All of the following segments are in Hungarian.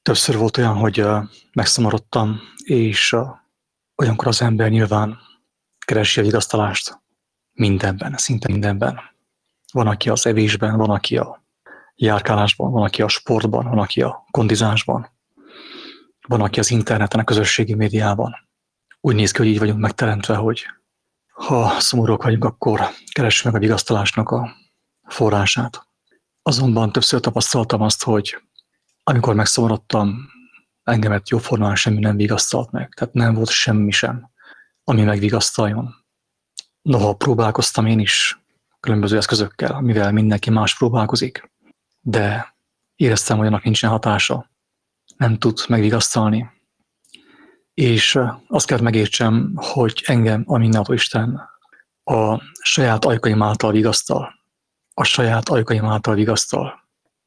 Többször volt olyan, hogy megszomorodtam, és olyankor az ember nyilván keresi a vigasztalást mindenben, szinte mindenben. Van, aki az evésben, van, aki a járkálásban, van, aki a sportban, van, aki a kondizásban, van, aki az interneten, a közösségi médiában. Úgy néz ki, hogy így vagyunk megteremtve, hogy ha szomorúak vagyunk, akkor keressük meg a vigasztalásnak a forrását. Azonban többször tapasztaltam azt, hogy amikor megszomorodtam, engemet jóformán semmi nem vigasztalt meg. Tehát nem volt semmi sem, ami megvigasztaljon. Noha próbálkoztam én is különböző eszközökkel, amivel mindenki más próbálkozik, de éreztem, hogy annak nincsen hatása. Nem tud megvigasztalni. És azt kell megértsem, hogy engem a mindenható Isten a saját ajkaim által vigasztal. A saját ajkaim által vigasztal.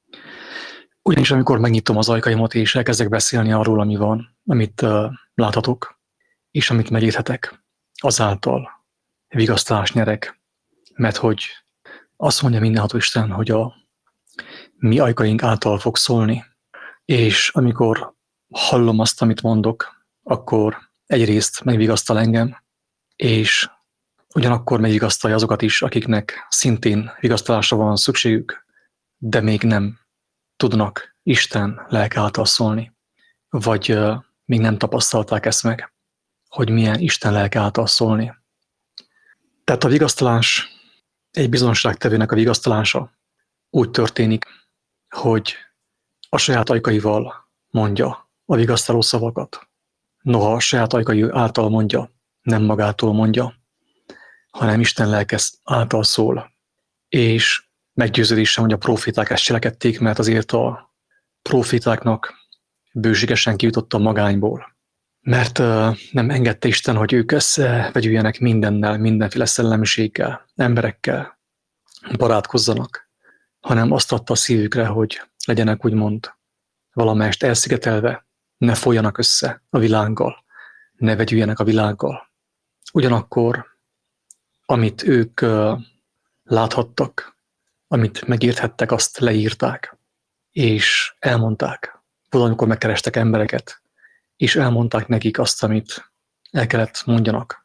Ugyanis amikor megnyitom az ajkaimat és elkezdek beszélni arról, ami van, amit láthatok, és amit megérthetek, azáltal vigasztalást nyerek, mert hogy azt mondja mindenható Isten, hogy a mi ajkaink által fog szólni, és amikor hallom azt, amit mondok, akkor egyrészt megvigasztal engem, és ugyanakkor megvigasztalja azokat is, akiknek szintén vigasztalásra van szükségük, de még nem tudnak Isten lelke által szólni, vagy még nem tapasztalták ezt meg, hogy milyen Isten lelke által szólni. Tehát a vigasztalás, egy bizonságtevőnek a vigasztalása úgy történik, hogy a saját ajkaival mondja a vigasztaló szavakat. Noha a saját ajkai által mondja, nem magától mondja, hanem Isten lelke által szól. És meggyőződésem, hogy a proféták ezt cselekedték, mert azért a profétáknak bőségesen kijutott a magányból. Mert nem engedte Isten, hogy ők összevegyüljenek mindennel, mindenféle szellemiséggel, emberekkel, barátkozzanak, hanem azt adta a szívükre, hogy legyenek úgymond valamelyest elszigetelve, ne folyjanak össze a világgal, ne vegyüljenek a világgal. Ugyanakkor, amit ők láthattak, amit megérthettek, azt leírták, és elmondták. Valamikor megkerestek embereket, és elmondták nekik azt, amit el kellett mondjanak.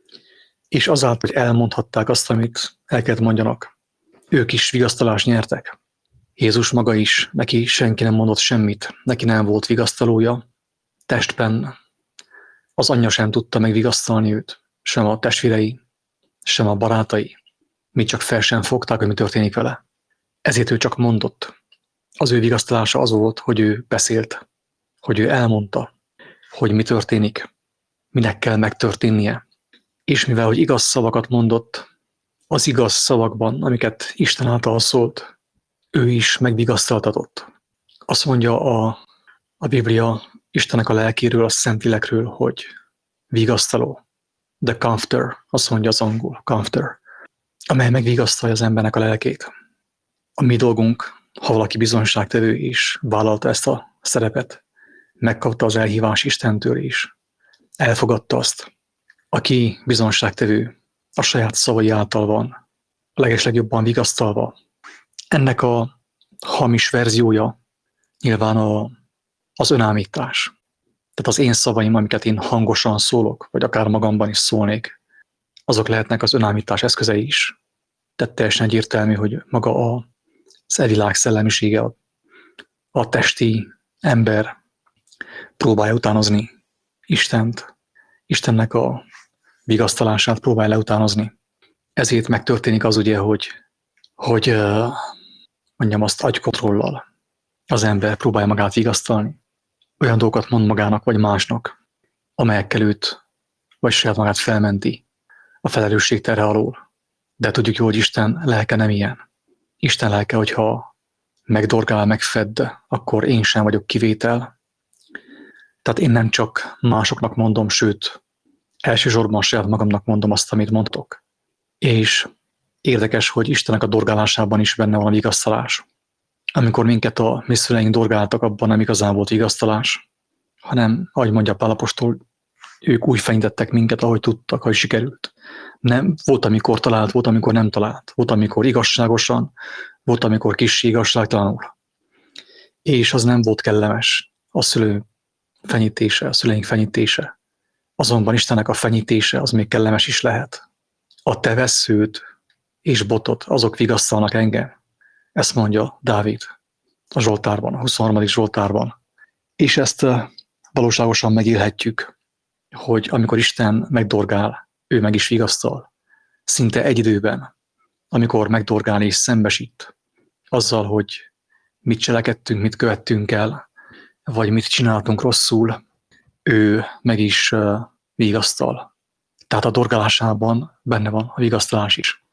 És azáltal, hogy elmondhatták azt, amit el kellett mondjanak, ők is vigasztalást nyertek. Jézus maga is, neki senki nem mondott semmit, neki nem volt vigasztalója. Testben az anyja sem tudta megvigasztalni őt, sem a testvérei, sem a barátai. Mi csak fel sem fogták, hogy mi történik vele. Ezért ő csak mondott. Az ő vigasztalása az volt, hogy ő beszélt, hogy ő elmondta, hogy mi történik, minek kell megtörténnie. És mivel, hogy igaz szavakat mondott, az igaz szavakban, amiket Isten által szólt, ő is megvigasztaltatott. Azt mondja a Biblia Istennek a lelkéről, a Szentlélekről, hogy vigasztaló. The Comforter, azt mondja az angol, Comforter, amely megvigasztalja az embernek a lelkét. A mi dolgunk, ha valaki bizonyságtevő is vállalta ezt a szerepet, megkapta az elhívás Istentől is, elfogadta azt. Aki bizonyságtevő, a saját szavai által van, a legeslegjobban vigasztalva. Ennek a hamis verziója nyilván az önállítás. Tehát az én szavaim, amiket én hangosan szólok, vagy akár magamban is szólnék, azok lehetnek az önállítás eszközei is. Tehát teljesen egyértelmű, hogy maga az elvilág szellemisége, a testi ember próbálja utánozni Istent, Istennek a vigasztalását próbálja leutánozni. Ezért megtörténik az ugye, hogy mondjam azt, agykontrollal az ember próbálja magát vigasztalni. Olyan dolgokat mond magának vagy másnak, amelyekkel őt vagy saját magát felmenti a felelősség terhe alól. De tudjuk jó, hogy Isten lelke nem ilyen. Isten lelke, hogyha megdorgál, megfedd, akkor én sem vagyok kivétel. Tehát én nem csak másoknak mondom, sőt, elsősorban saját magamnak mondom azt, amit mondtok. És érdekes, hogy Istennek a dorgálásában is benne van a vigasztalás. Amikor minket a mi szüleink dorgáltak, abban nem igazán volt vigasztalás, hanem, ahogy mondja Pál apostol, ők úgy fenyítettek minket, ahogy tudtak, ahogy sikerült. Nem, volt, amikor talált, volt, amikor nem talált. Volt, amikor igazságosan, volt, amikor kissé igazságtalanul. És az nem volt kellemes. a szülő fenyítése, a szüleink fenyítése. Azonban Istennek a fenyítése az még kellemes is lehet. A te vessződ és botod, azok vigasztalnak engem. Ezt mondja Dávid a Zsoltárban, a 23. Zsoltárban. És ezt valóságosan megélhetjük, hogy amikor Isten megdorgál, ő meg is vigasztal. Szinte egy időben, amikor megdorgál és szembesít azzal, hogy mit cselekedtünk, mit követtünk el, vagy mit csináltunk rosszul, ő meg is vigasztal. Tehát a dorgálásában benne van a vigasztalás is.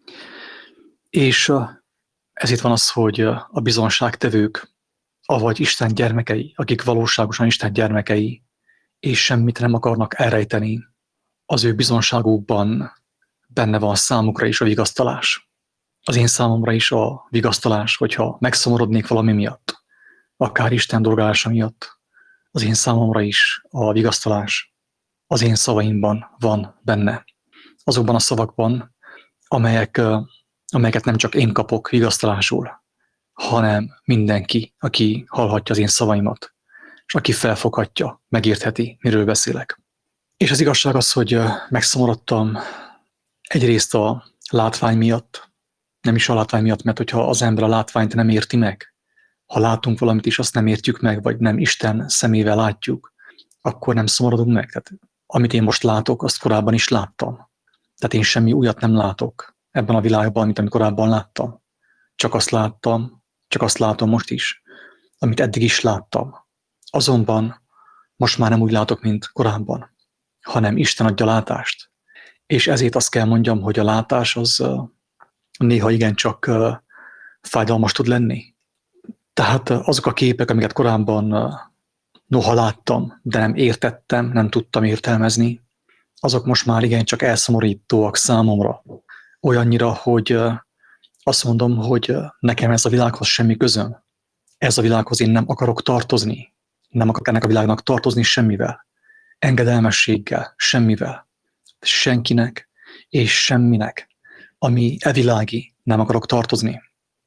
És ez itt van az, hogy a bizonságtevők, avagy Isten gyermekei, akik valóságosan Isten gyermekei, és semmit nem akarnak elrejteni, az ő bizonságukban benne van számukra is a vigasztalás. Az én számomra is a vigasztalás, hogyha megszomorodnék valami miatt, akár Isten dorgálása miatt, az én számomra is a vigasztalás az én szavaimban van benne. Azokban a szavakban, amelyeket nem csak én kapok vigasztalásul, hanem mindenki, aki hallhatja az én szavaimat, és aki felfoghatja, megértheti, miről beszélek. És az igazság az, hogy megszomorodtam egyrészt a látvány miatt, nem is a látvány miatt, mert hogyha az ember a látványt nem érti meg, ha látunk valamit is, azt nem értjük meg, vagy nem Isten szemével látjuk, akkor nem szomorodunk meg. Tehát amit én most látok, azt korábban is láttam. Tehát én semmi újat nem látok ebben a világban, mint amit korábban láttam. Csak azt látom most is, amit eddig is láttam. Azonban most már nem úgy látok, mint korábban, hanem Isten adja látást. És ezért azt kell mondjam, hogy a látás az néha igencsak fájdalmas tud lenni. Tehát azok a képek, amiket korábban noha láttam, de nem értettem, nem tudtam értelmezni, azok most már igencsak elszomorítóak számomra. Olyannyira, hogy azt mondom, hogy nekem ez a világhoz semmi közöm. Ez a világhoz én nem akarok tartozni. Nem akarok ennek a világnak tartozni semmivel. Engedelmességgel, semmivel. Senkinek és semminek, ami evilági, nem akarok tartozni.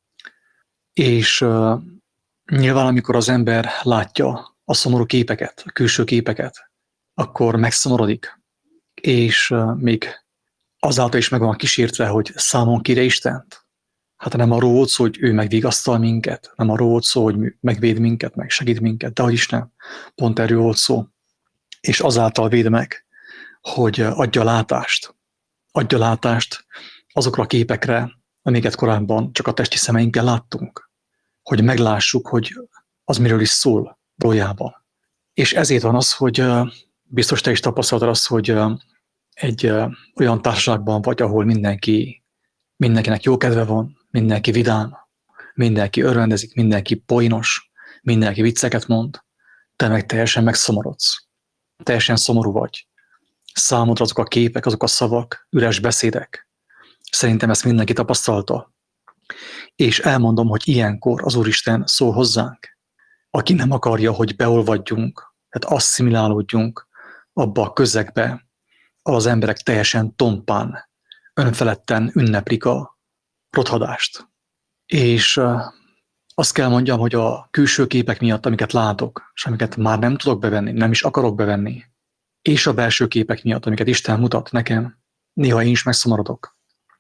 És nyilván, amikor az ember látja a szomorú képeket, a külső képeket, akkor megszomorodik, és még azáltal is meg van kísértve, hogy számon kére Istent. Hát nem arról volt szó, hogy ő megvigasztal minket, nem arról volt szó, hogy megvéd minket, meg segít minket, de hogy is nem. Pont erről volt szó. És azáltal véd meg, hogy adja látást. Adja látást azokra a képekre, amiket korábban csak a testi szemeinkkel láttunk. Hogy meglássuk, hogy az miről is szól valójában. És ezért van az, hogy biztos te is tapasztaltad azt, hogy egy olyan társaságban vagy, ahol mindenkinek jó kedve van, mindenki vidám, mindenki örvendezik, mindenki poénos, mindenki vicceket mond, te meg teljesen megszomorodsz. Teljesen szomorú vagy. Számodra azok a képek, azok a szavak, üres beszédek. Szerintem ezt mindenki tapasztalta. És elmondom, hogy ilyenkor az Úristen szól hozzánk, aki nem akarja, hogy beolvadjunk, tehát asszimilálódjunk abba a közegbe, ahol az emberek teljesen tompán, önfeledten ünneplik a rothadást. És azt kell mondjam, hogy a külső képek miatt, amiket látok, és amiket már nem tudok bevenni, nem is akarok bevenni, és a belső képek miatt, amiket Isten mutat nekem, néha én is megszomorodok.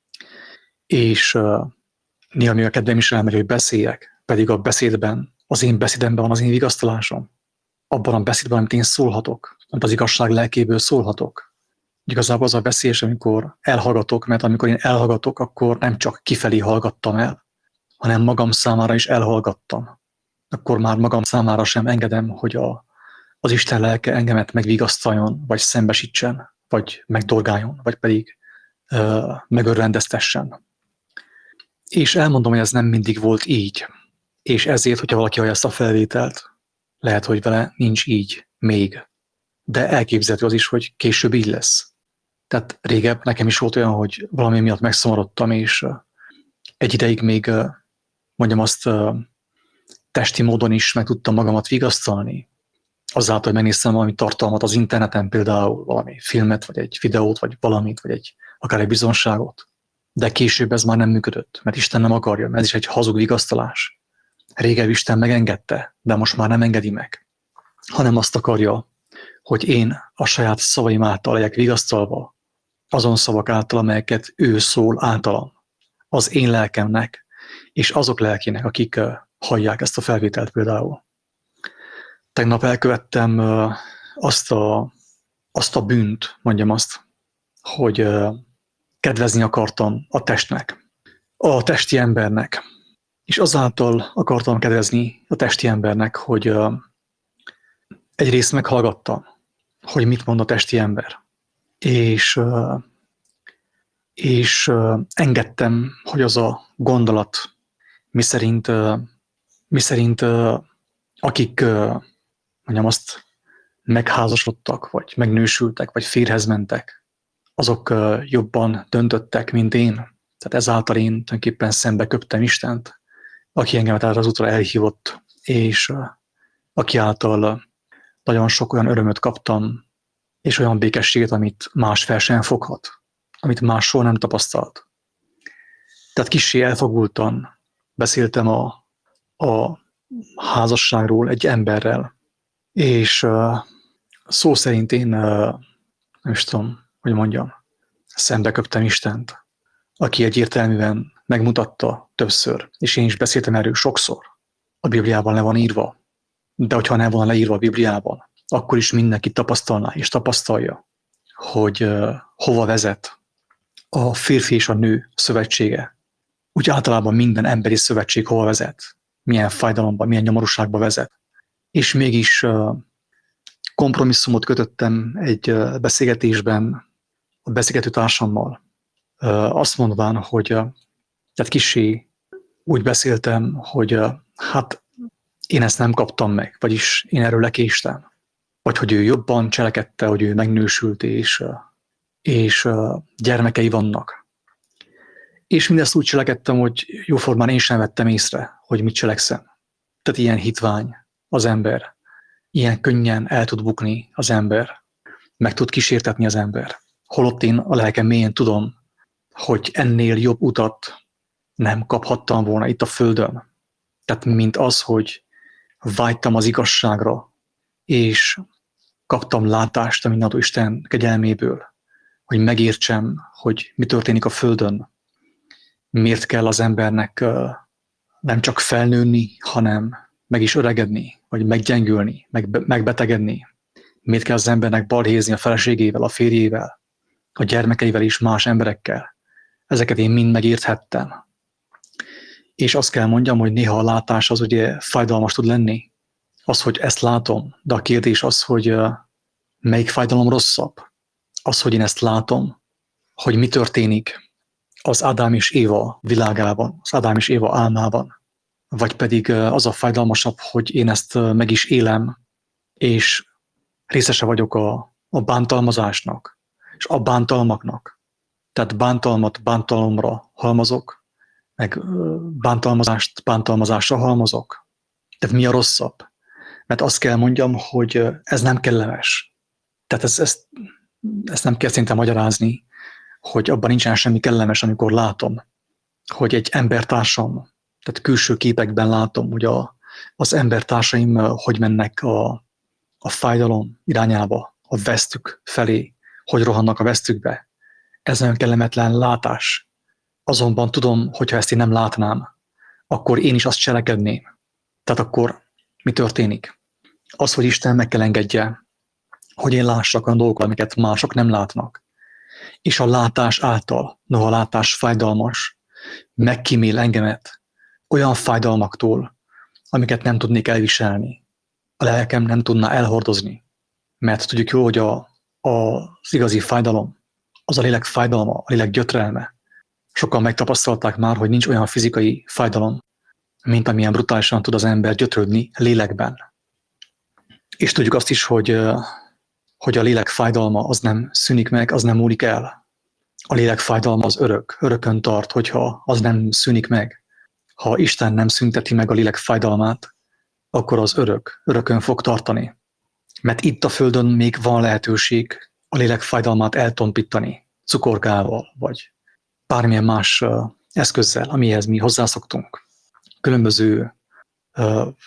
És néha még a kedvem is elmegy, hogy beszéljek, pedig a beszédben, az én beszédemben van az én vigasztalásom. Abban a beszédben, amit én szólhatok, amit az igazság lelkéből szólhatok. Igazából az a veszélyes, amikor elhallgatok, mert amikor én elhallgatok, akkor nem csak kifelé hallgattam el, hanem magam számára is elhallgattam. Akkor már magam számára sem engedem, hogy az Isten lelke engemet megvigasztaljon, vagy szembesítsen, vagy megdorgáljon, vagy pedig megörvendeztessen. És elmondom, hogy ez nem mindig volt így. És ezért, hogyha valaki hallja ezt a felvételt, lehet, hogy vele nincs így még. De elképzelhető az is, hogy később így lesz. Tehát régebb nekem is volt olyan, hogy valami miatt megszomorodtam, és egy ideig még, mondjam azt, testi módon is meg tudtam magamat vigasztalni. Azáltal, hogy megnéztem valami tartalmat az interneten, például valami filmet, vagy egy videót, vagy valamit, vagy akár egy bizonságot. De később ez már nem működött, mert Isten nem akarja, mert ez is egy hazug vigasztalás. Régebb Isten megengedte, de most már nem engedi meg. hanem azt akarja, hogy én a saját szavaim által legyek vigasztalva, azon szavak által, amelyeket ő szól általam, az én lelkemnek, és azok lelkének, akik hallják ezt a felvételt például. Tegnap elkövettem azt a bűnt, mondjam azt, hogy kedvezni akartam a testnek, a testi embernek. És azáltal akartam kedvezni a testi embernek, hogy egyrészt meghallgattam, hogy mit mond a testi ember. És engedtem, hogy az a gondolat, miszerint akik, mondjam azt, megházasodtak, vagy megnősültek, vagy férjhez mentek, azok jobban döntöttek, mint én. Tehát ezáltal én tulajdonképpen szembe köptem Istent, aki engemet erre az útra elhívott, és aki által nagyon sok olyan örömöt kaptam, és olyan békességet, amit más fel sem foghat, amit más soha nem tapasztalt. Tehát kissé elfogultan beszéltem a házasságról egy emberrel, és szó szerint én, nem is tudom, hogy mondjam, szembe köptem Istent, aki egyértelműen megmutatta többször, és én is beszéltem erről sokszor. A Bibliában le van írva, de hogyha nem volna leírva a Bibliában, akkor is mindenki tapasztalná és tapasztalja, hogy hova vezet a férfi és a nő szövetsége. Úgy általában minden emberi szövetség hova vezet, milyen fájdalomba, milyen nyomorúságba vezet. És mégis kompromisszumot kötöttem egy beszélgetésben a beszélgető társammal, azt mondván, hogy tehát kissé úgy beszéltem, hogy hát én ezt nem kaptam meg, vagyis én erről lekéstem, vagy hogy ő jobban cselekedte, hogy ő megnősült, és gyermekei vannak. És mindezt úgy cselekedtem, hogy jóformán én sem vettem észre, hogy mit cselekszem. Tehát ilyen hitvány az ember, ilyen könnyen el tud bukni az ember, meg tud kísértetni az ember. Holott én a lelkem mélyén tudom, hogy ennél jobb utat nem kaphattam volna itt a földön. Tehát mint az, hogy vágytam az igazságra, és kaptam látást a mindenható Isten kegyelméből, hogy megértsem, hogy mi történik a földön, miért kell az embernek nem csak felnőni, hanem meg is öregedni, vagy meggyengülni, megbetegedni. Miért kell az embernek balhézni a feleségével, a férjével, a gyermekeivel és más emberekkel. Ezeket én mind megérthettem. És azt kell mondjam, hogy néha a látás az ugye fájdalmas tud lenni. Az, hogy ezt látom, de a kérdés az, hogy melyik fájdalom rosszabb. Az, hogy én ezt látom, hogy mi történik az Ádám és Éva világában, az Ádám és Éva álmában. Vagy pedig az a fájdalmasabb, hogy én ezt meg is élem, és részese vagyok a bántalmazásnak, és a bántalmaknak. Tehát bántalmat bántalomra halmozok, meg bántalmazást bántalmazásra halmozok. Tehát mi a rosszabb? Mert azt kell mondjam, hogy ez nem kellemes. Tehát ezt nem kell szinte magyarázni, hogy abban nincsen semmi kellemes, amikor látom, hogy egy embertársam, tehát külső képekben látom, hogy az embertársaim hogy mennek a fájdalom irányába, a vesztük felé, hogy rohannak a vesztükbe. Ez nagyon kellemetlen látás. Azonban tudom, hogyha ezt én nem látnám, akkor én is azt cselekedném. Tehát akkor mi történik? Az, hogy Isten meg kell engedje, hogy én lássak olyan dolgokat, amiket mások nem látnak. És a látás által, noha a látás fájdalmas, megkímél engemet olyan fájdalmaktól, amiket nem tudnék elviselni. A lelkem nem tudná elhordozni. Mert tudjuk jól, hogy az igazi fájdalom, az a lélek fájdalma, a lélek gyötrelme. Sokan megtapasztalták már, hogy nincs olyan fizikai fájdalom, mint amilyen brutálisan tud az ember gyötrődni lélekben. És tudjuk azt is, hogy a lélek fájdalma az nem szűnik meg, az nem múlik el. A lélek fájdalma az örökön tart, hogyha az nem szűnik meg. Ha Isten nem szünteti meg a lélek fájdalmát, akkor az örökön fog tartani. Mert itt a Földön még van lehetőség a lélek fájdalmát eltompítani cukorkával, vagy bármilyen más eszközzel, amihez mi hozzászoktunk. Különböző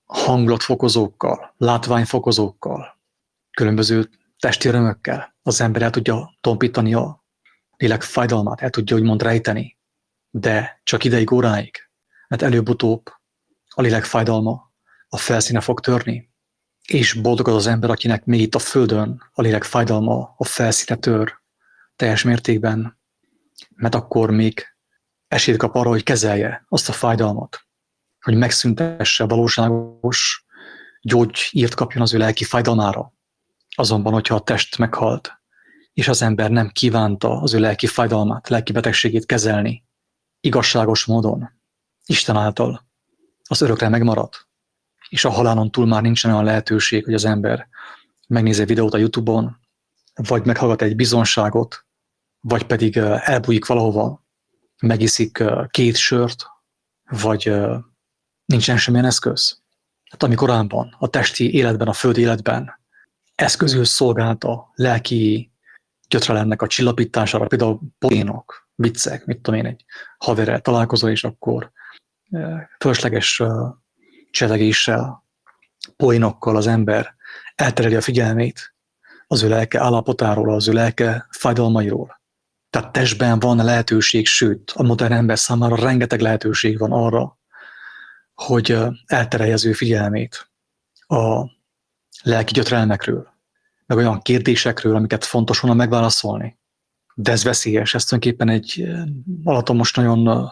hangulatfokozókkal, látványfokozókkal, különböző testi örömökkel az ember el tudja tompítani a lélek fájdalmát, el tudja úgymond rejteni, de csak ideig, óráig, mert előbb-utóbb a lélek fájdalma a felszíne fog törni, és boldog az ember, akinek még itt a földön a lélek fájdalma a felszíne tör teljes mértékben, mert akkor még esélyt kap arra, hogy kezelje azt a fájdalmat, hogy megszüntesse a valóságos gyógyírt kapjon az ő lelki fájdalmára. Azonban, hogyha a test meghalt, és az ember nem kívánta az ő lelki fájdalmát, lelki betegségét kezelni igazságos módon, Isten által, az örökre megmarad. És a halálon túl már nincsen olyan lehetőség, hogy az ember megnézi egy videót a YouTube-on, vagy meghallgat egy bizonságot, vagy pedig elbújik valahova, megiszik 2 sört, vagy nincsen semmilyen eszköz. Hát ami korábban a testi életben, a földi életben eszközül szolgálta lelki gyötrelemnek a csillapítására, például poénok, viccek, mit tudom én, egy haverrel találkozol, és akkor fölösleges cselegéssel, poénokkal az ember eltereli a figyelmét az ő lelke állapotáról, az ő lelke fájdalmairól. Tehát testben van lehetőség, sőt, a modern ember számára rengeteg lehetőség van arra, hogy elterelje az ő figyelmét a lelki gyötrelmekről, meg olyan kérdésekről, amiket fontos volna megválaszolni. De ez veszélyes, ez tulajdonképpen egy alattomos nagyon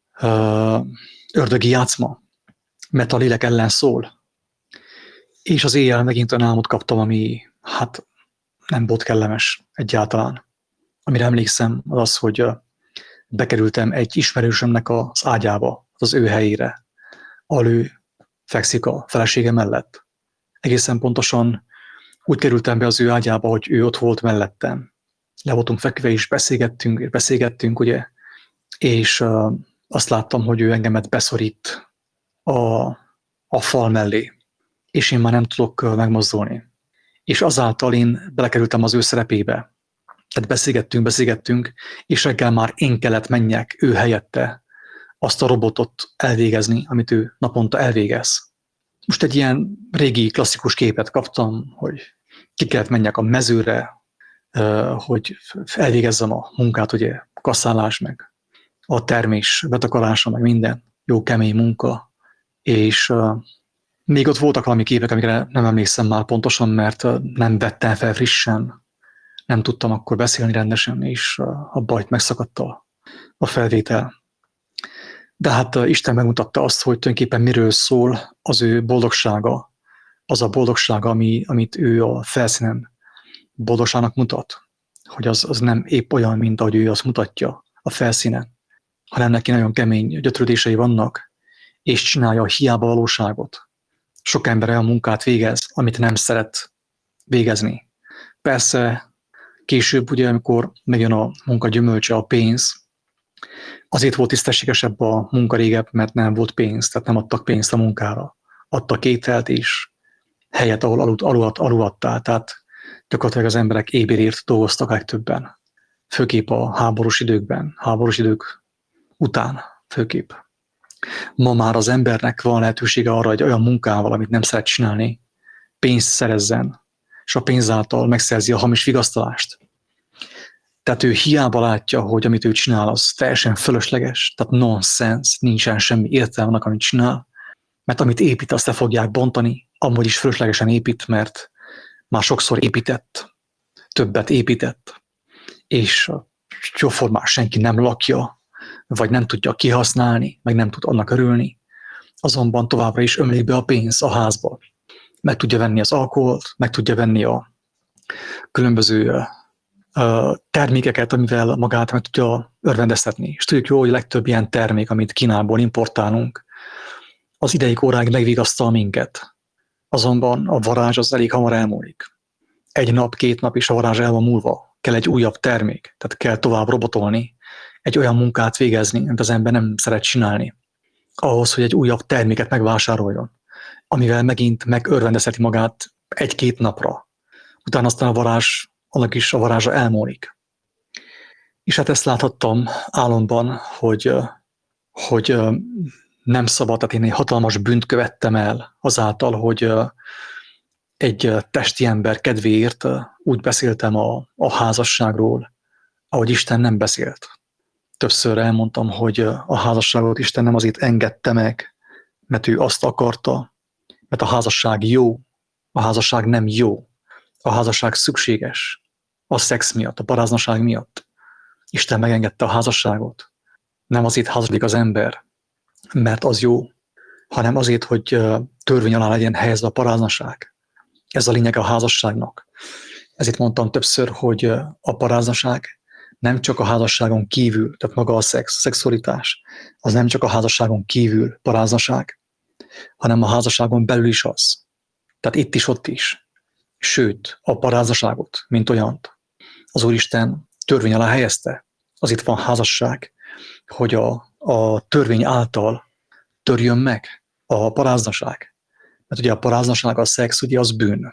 ördögi játszma, mert a lélek ellen szól. És az éjjel megint olyan álmot kaptam, ami hát nem volt kellemes egyáltalán. Amire emlékszem, az az, hogy bekerültem egy ismerősömnek az ágyába, az ő helyére, ahol ő fekszik a felesége mellett. Egészen pontosan úgy kerültem be az ő ágyába, hogy ő ott volt mellettem. Le voltunk fekve, és beszélgettünk, ugye, és azt láttam, hogy ő engemet beszorít a fal mellé, és én már nem tudok megmozdulni. És azáltal én belekerültem az ő szerepébe. Tehát beszélgettünk, és reggel már én kellett menjek ő helyette azt a robotot elvégezni, amit ő naponta elvégez. Most egy ilyen régi klasszikus képet kaptam, hogy ki kellett menjek a mezőre, hogy elvégezzem a munkát, ugye kasszálás, meg a termés betakarása, meg minden jó kemény munka, és még ott voltak valami képek, amikre nem emlékszem már pontosan, mert nem vettem fel frissen, nem tudtam akkor beszélni rendesen, és a bajt megszakadt a felvétel. De hát Isten megmutatta azt, hogy tulajdonképpen miről szól az ő boldogsága, az a boldogsága, amit ő a felszínen boldogságnak mutat, hogy az nem épp olyan, mint ahogy ő azt mutatja a felszínen, hanem neki nagyon kemény gyötrődései vannak, és csinálja a hiába valóságot. Sok ember olyan munkát végez, amit nem szeret végezni. Persze később, ugye, amikor megjön a munka gyümölcse, a pénz, azért volt tisztességesebb a munka régebb, mert nem volt pénz, tehát nem adtak pénzt a munkára. Adtak ételt és helyet, ahol aludtál, tehát gyakorlatilag az emberek éhbérért dolgoztak legtöbben. Főképp a háborús idők után főképp. Ma már az embernek van lehetősége arra, hogy olyan munkával, amit nem szeret csinálni, pénzt szerezzen, és a pénz által megszerzi a hamis vigasztalást. Tehát ő hiába látja, hogy amit ő csinál, az teljesen fölösleges, tehát nonsense, nincsen semmi értelme annak, amit csinál, mert amit épít, azt le fogják bontani, amúgy is fölöslegesen épít, mert már sokszor épített, többet épített, és jóformán senki nem lakja, vagy nem tudja kihasználni, meg nem tud annak örülni, azonban továbbra is ömlik be a pénz a házba. Meg tudja venni az alkoholt, meg tudja venni a különböző termékeket, amivel magát meg tudja örvendeztetni. És tudjuk jó, hogy a legtöbb ilyen termék, amit Kínából importálunk, az ideig óráig megvigasztal minket. Azonban a varázs az elég hamar elmúlik. 1 nap, 2 nap is a varázs el van múlva. Kell egy újabb termék, tehát kell tovább robotolni, egy olyan munkát végezni, amit az ember nem szeret csinálni, ahhoz, hogy egy újabb terméket megvásároljon, amivel megint megörvendezheti magát 1-2 napra. Utána aztán annak is a varázsa elmúlik. És hát ezt láthattam álomban, hogy nem szabad, tehát én egy hatalmas bűnt követtem el azáltal, hogy egy testi ember kedvéért úgy beszéltem a házasságról, ahogy Isten nem beszélt. Többször elmondtam, hogy a házasságot Isten nem azért engedte meg, mert ő azt akarta, mert a házasság jó, a házasság nem jó, a házasság szükséges, a szex miatt, a paráznaság miatt. Isten megengedte a házasságot. Nem azért házasodik az ember, mert az jó, hanem azért, hogy törvény alá legyen helyezve a paráznaság. Ez a lényeg a házasságnak. Ezért mondtam többször, hogy a paráznaság nem csak a házasságon kívül, tehát maga a szexualitás, az nem csak a házasságon kívül paráznaság, hanem a házasságon belül is az. Tehát itt is, ott is. Sőt, a paráznaságot, mint olyant, az Úristen törvény alá helyezte. Az itt van házasság, hogy a törvény által törjön meg a paráznaság. Mert ugye a paráznaság, a szex, ugye az bűn.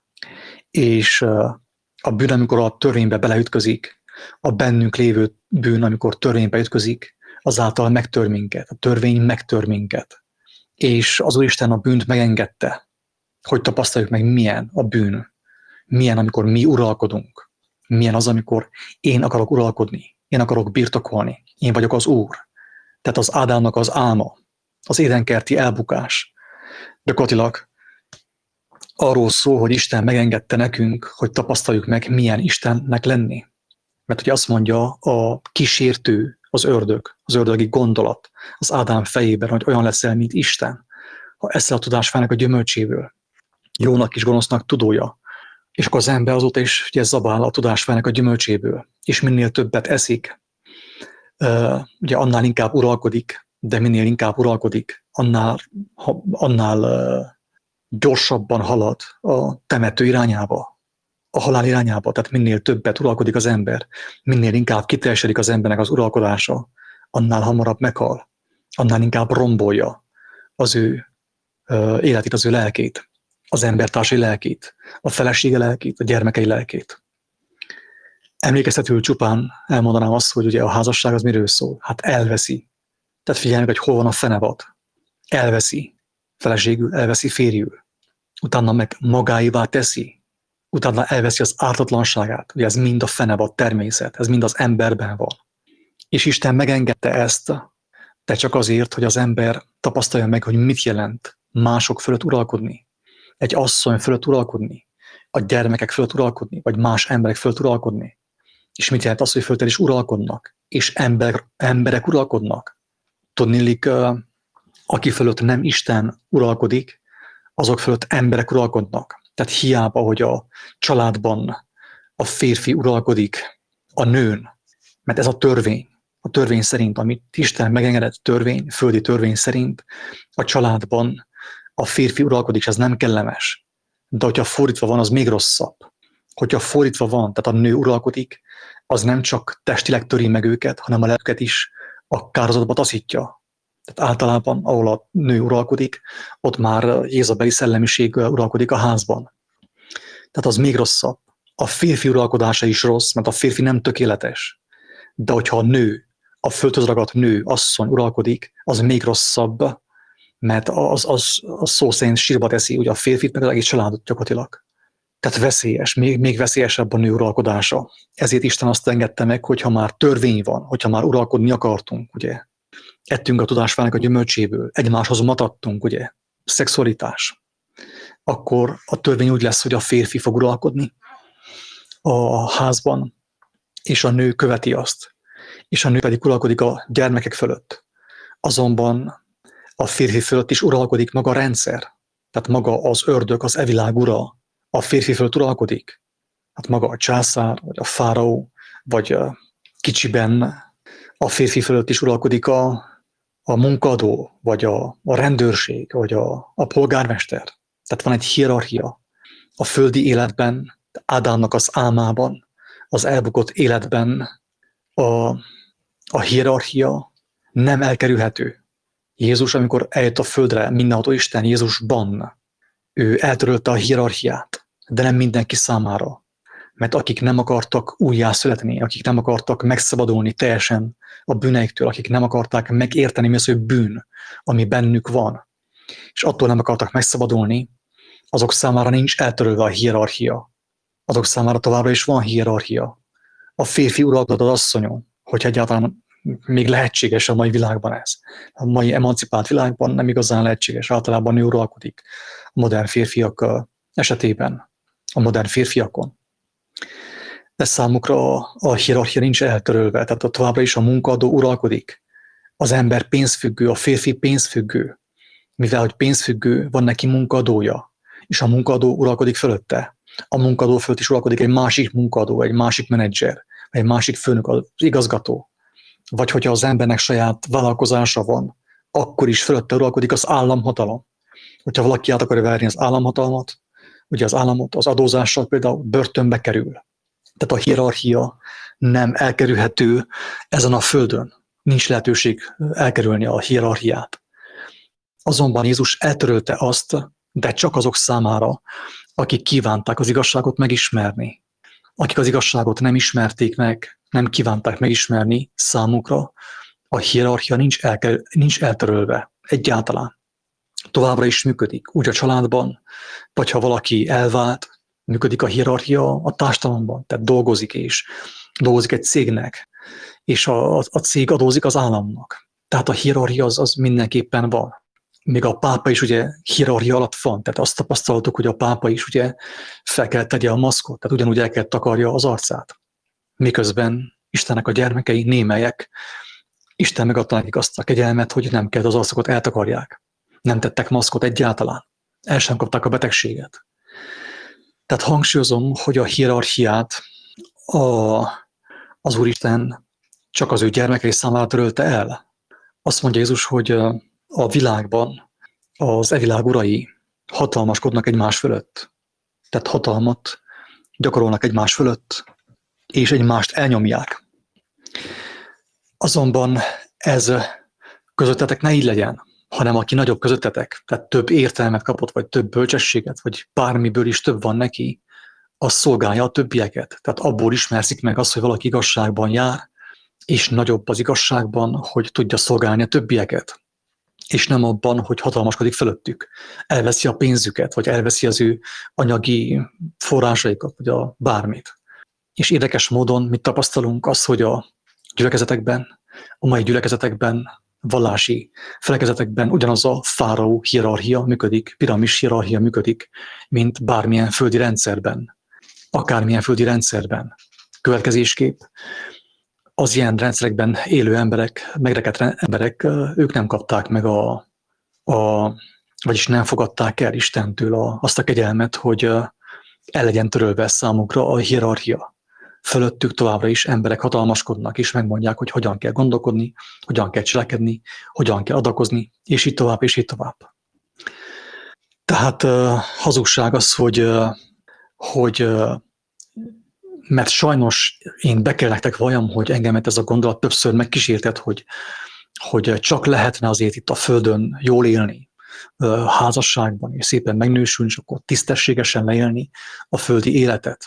És a bűn, amikor a törvénybe beleütközik, a bennünk lévő bűn, amikor törvénybe ütközik, azáltal megtör minket. A törvény megtör minket. És az Úristen a bűnt megengedte, hogy tapasztaljuk meg, milyen a bűn. Milyen, amikor mi uralkodunk. Milyen az, amikor én akarok uralkodni. Én akarok birtokolni. Én vagyok az Úr. Tehát az Ádámnak az álma, az édenkerti elbukás. Gyakorlatilag arról szól, hogy Isten megengedte nekünk, hogy tapasztaljuk meg, milyen Istennek lenni. Mert ugye azt mondja a kísértő, az ördögi gondolat az Ádám fejében, hogy olyan leszel, mint Isten, ha eszel a tudásfának a gyümölcséből. Jónak is gonosznak tudója. És akkor az ember azóta is ugye zabál a tudásfának a gyümölcséből. És minél többet eszik, ugye annál inkább uralkodik, de minél inkább uralkodik, annál gyorsabban halad a temető irányába, a halál irányába. Tehát minél többet uralkodik az ember, minél inkább kiteljesedik az embernek az uralkodása, annál hamarabb meghal, annál inkább rombolja az ő életét, az ő lelkét, az embertársai lelkét, a felesége lelkét, a gyermekei lelkét. Emlékeztetőül csupán elmondanám azt, hogy ugye a házasság az miről szól? Hát elveszi. Tehát figyelj meg, hogy hol van a fenevad. Elveszi feleségül, elveszi férjül. Utána meg magáévá teszi. Utána elveszi az ártatlanságát. Ugye ez mind a fenevad természet, ez mind az emberben van. És Isten megengedte ezt, de csak azért, hogy az ember tapasztalja meg, hogy mit jelent mások fölött uralkodni. Egy asszony fölött uralkodni, a gyermekek fölött uralkodni, vagy más emberek fölött uralkodni. És mit jelent az, hogy fölötted is uralkodnak, és emberek uralkodnak. Tudniillik, aki fölött nem Isten uralkodik, azok fölött emberek uralkodnak. Tehát hiába, hogy a családban a férfi uralkodik a nőn, mert ez a törvény. A törvény szerint, amit Isten megengedett törvény, földi törvény szerint, a családban a férfi uralkodik, és ez nem kellemes. De hogyha fordítva van, az még rosszabb. Hogyha fordítva van, tehát a nő uralkodik, az nem csak testileg töri meg őket, hanem a lelküket is a kárhozatba taszítja. Tehát általában, ahol a nő uralkodik, ott már jézabeli szellemiség uralkodik a házban. Tehát az még rosszabb. A férfi uralkodása is rossz, mert a férfi nem tökéletes. De hogyha a nő, a földhöz ragadt nő, asszony uralkodik, az még rosszabb, mert az szó szerint sírba teszi ugye a férfit, meg az egész családot gyakorlatilag. Tehát veszélyes, még veszélyesebb a nő uralkodása. Ezért Isten azt engedte meg, hogyha már törvény van, hogyha már uralkodni akartunk, ugye. Ettünk a tudásfának a gyümölcséből, egymáshoz matadtunk, ugye, szexualitás. Akkor a törvény úgy lesz, hogy a férfi fog uralkodni a házban, és a nő követi azt. És a nő pedig uralkodik a gyermekek fölött. Azonban a férfi fölött is uralkodik maga a rendszer. Tehát maga az ördög, az evilág ura a férfi fölött uralkodik. Hát maga a császár, vagy a fáraó, vagy kicsiben a férfi fölött is uralkodik a munkadó, vagy a rendőrség, vagy a polgármester. Tehát van egy hierarchia a földi életben, Ádámnak az álmában, az elbukott életben a hierarchia nem elkerülhető. Jézus, amikor eljött a földre, mindenható Isten Jézusban, ő eltörölte a hierarchiát, de nem mindenki számára. Mert akik nem akartak újjászületni, akik nem akartak megszabadulni teljesen a bűneiktől, akik nem akarták megérteni, mi az, hogy bűn, ami bennük van, és attól nem akartak megszabadulni, azok számára nincs eltörölve a hierarchia. Azok számára továbbra is van hierarchia. A férfi uralkodat az asszonyon, hogy egyáltalán még lehetséges a mai világban ez. A mai emancipált világban nem igazán lehetséges, általában nő uralkodik a modern férfiak esetében, a modern férfiakon. De számukra a hierarchia nincs eltörölve, tehát továbbra is a munkaadó uralkodik. Az ember pénzfüggő, a férfi pénzfüggő, mivel hogy pénzfüggő, van neki munkaadója, és a munkaadó uralkodik fölötte. A munkaadó fölött is uralkodik egy másik munkaadó, egy másik menedzser, egy másik főnök, az igazgató. Vagy hogyha az embernek saját vállalkozása van, akkor is fölötte uralkodik az államhatalom. Hogyha valaki át akarja verni az államhatalmat, ugye az államot az adózással például börtönbe kerül. Tehát a hierarchia nem elkerülhető ezen a földön. Nincs lehetőség elkerülni a hierarchiát. Azonban Jézus eltörölte azt, de csak azok számára, akik kívánták az igazságot megismerni. Akik az igazságot nem ismerték meg, nem kívánták megismerni, számukra a hierarchia nincs eltörölve egyáltalán. Továbbra is működik, úgy a családban, vagy ha valaki elvált, működik a hierarchia a társadalomban, tehát dolgozik egy cégnek, és a cég adózik az államnak. Tehát a hierarchia az mindenképpen van. Még a pápa is ugye hierarchia alatt van, tehát azt tapasztaltuk, hogy a pápa is ugye fel kell tegye a maszkot, tehát ugyanúgy el kell takarja az arcát. Miközben Istennek a gyermekei némelyek, Isten megadta nekik azt a kegyelmet, hogy nem kell az arcokat eltakarják. Nem tettek maszkot egyáltalán. El sem kapták a betegséget. Tehát hangsúlyozom, hogy a hierarchiát az Úristen csak az ő gyermekei számára törölte el. Azt mondja Jézus, hogy a világban az világ urai hatalmaskodnak egymás fölött. Tehát hatalmat gyakorolnak egymás fölött, és egymást elnyomják. Azonban ez közöttetek ne így legyen, hanem aki nagyobb közöttetek, tehát több értelmet kapott, vagy több bölcsességet, vagy bármiből is több van neki, az szolgálja a többieket. Tehát abból ismerszik meg azt, hogy valaki igazságban jár, és nagyobb az igazságban, hogy tudja szolgálni a többieket. És nem abban, hogy hatalmaskodik fölöttük. Elveszi a pénzüket, vagy elveszi az ő anyagi forrásaikat, vagy a bármit. És érdekes módon mit tapasztalunk az, hogy a gyülekezetekben, a mai gyülekezetekben, vallási felekezetekben ugyanaz a fáraó hierarchia működik, piramis hierarchia működik, mint bármilyen földi rendszerben, akármilyen földi rendszerben. Következésképp az ilyen rendszerekben élő emberek, megrekedt emberek, ők nem kapták meg vagyis nem fogadták el Istentől azt a kegyelmet, hogy el legyen törölve számukra a hierarchia. Fölöttük továbbra is emberek hatalmaskodnak, és megmondják, hogy hogyan kell gondolkodni, hogyan kell cselekedni, hogyan kell adakozni, és így tovább, és így tovább. Tehát hazugság az, hogy mert sajnos én be kell nektek valljam, hogy engemet ez a gondolat többször megkísértett, hogy csak lehetne azért itt a Földön jól élni, házasságban, és szépen megnősülni, és akkor tisztességesen leélni a földi életet.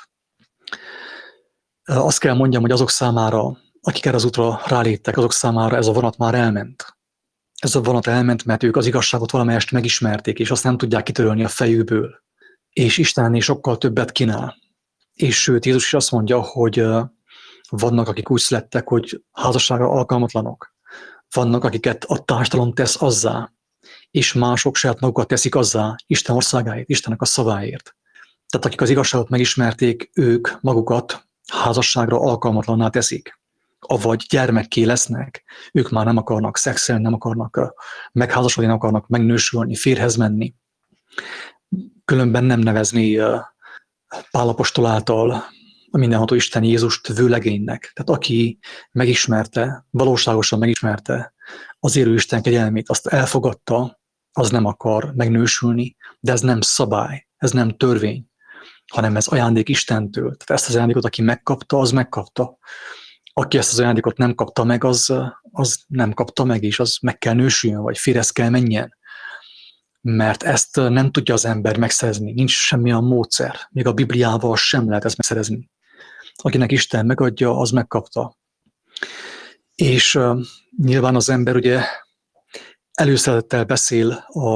Azt kell mondjam, hogy azok számára, akik erre az útra ráléptek, azok számára ez a vonat már elment. Ez a vonat elment, mert ők az igazságot valamelyest megismerték, és azt nem tudják kitörölni a fejükből. És Istennél sokkal többet kínál. És sőt, Jézus is azt mondja, hogy vannak, akik úgy születtek, hogy házasságra alkalmatlanok. Vannak, akiket a társadalom tesz azzá, és mások saját magukat teszik azzá Isten országáért, Istennek a szaváért. Tehát akik az igazságot megismerték, ők magukat házasságra alkalmatlanná teszik. Avagy gyermekké lesznek, ők már nem akarnak szexelni, nem akarnak megházasodni, nem akarnak megnősülni, férjhez menni. Különben nem nevezni Pál apostol által a mindenható Isten Jézust vőlegénynek. Tehát aki megismerte, valóságosan megismerte az élő Isten kegyelmét, azt elfogadta, az nem akar megnősülni, de ez nem szabály, ez nem törvény, hanem ez ajándék Istentől. Tehát ezt az ajándékot, aki megkapta, az megkapta. Aki ezt az ajándékot nem kapta meg, az nem kapta meg, és az meg kell nősüljön, vagy férjhez kell menjen. Mert ezt nem tudja az ember megszerezni, nincs semmilyen módszer, még a Bibliával sem lehet ezt megszerezni. Akinek Isten megadja, az megkapta. És nyilván az ember ugye előszeretettel beszél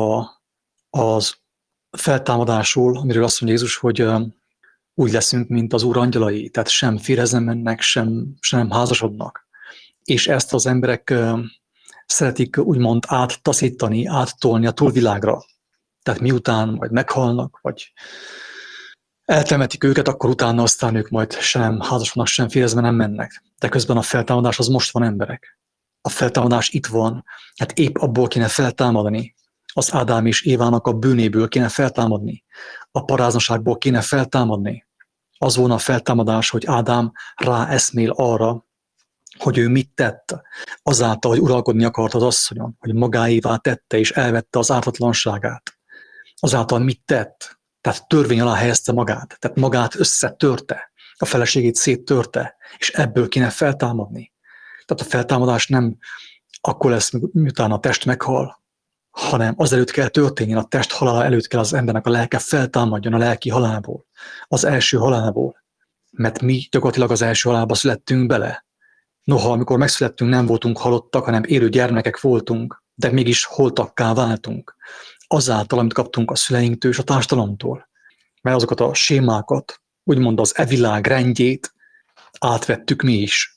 az feltámadásról, amiről azt mondja Jézus, hogy úgy leszünk, mint az Úr angyalai, tehát sem férjezzen mennek, sem házasodnak. És ezt az emberek szeretik úgymond áttaszítani, áttolni a túlvilágra. Tehát miután majd meghalnak, vagy eltemetik őket, akkor utána aztán ők majd sem házasodnak, sem férjezve nem mennek. De közben a feltámadás az most van, emberek. A feltámadás itt van, hát épp abból kéne feltámadni. Az Ádám és Évának a bűnéből kéne feltámadni. A paráznaságból kéne feltámadni. Az volna a feltámadás, hogy Ádám ráeszmél arra, hogy ő mit tett, azáltal, hogy uralkodni akart az asszonyon, hogy magáévá tette és elvette az ártatlanságát. Azáltal mit tett? Tehát törvény alá helyezte magát, tehát magát összetörte, a feleségét széttörte, és ebből kéne feltámadni. Tehát a feltámadás nem akkor lesz, miután a test meghal, hanem azelőtt kell történjen, a test halála előtt kell az embernek a lelke feltámadjon a lelki halálból, az első halálból. Mert mi gyakorlatilag az első halálba születtünk bele. Noha, amikor megszülettünk, nem voltunk halottak, hanem élő gyermekek voltunk, de mégis holtakká váltunk. Azáltal, amit kaptunk a szüleinktől és a társadalomtól. Mert azokat a sémákat, úgymond az evilág rendjét átvettük mi is.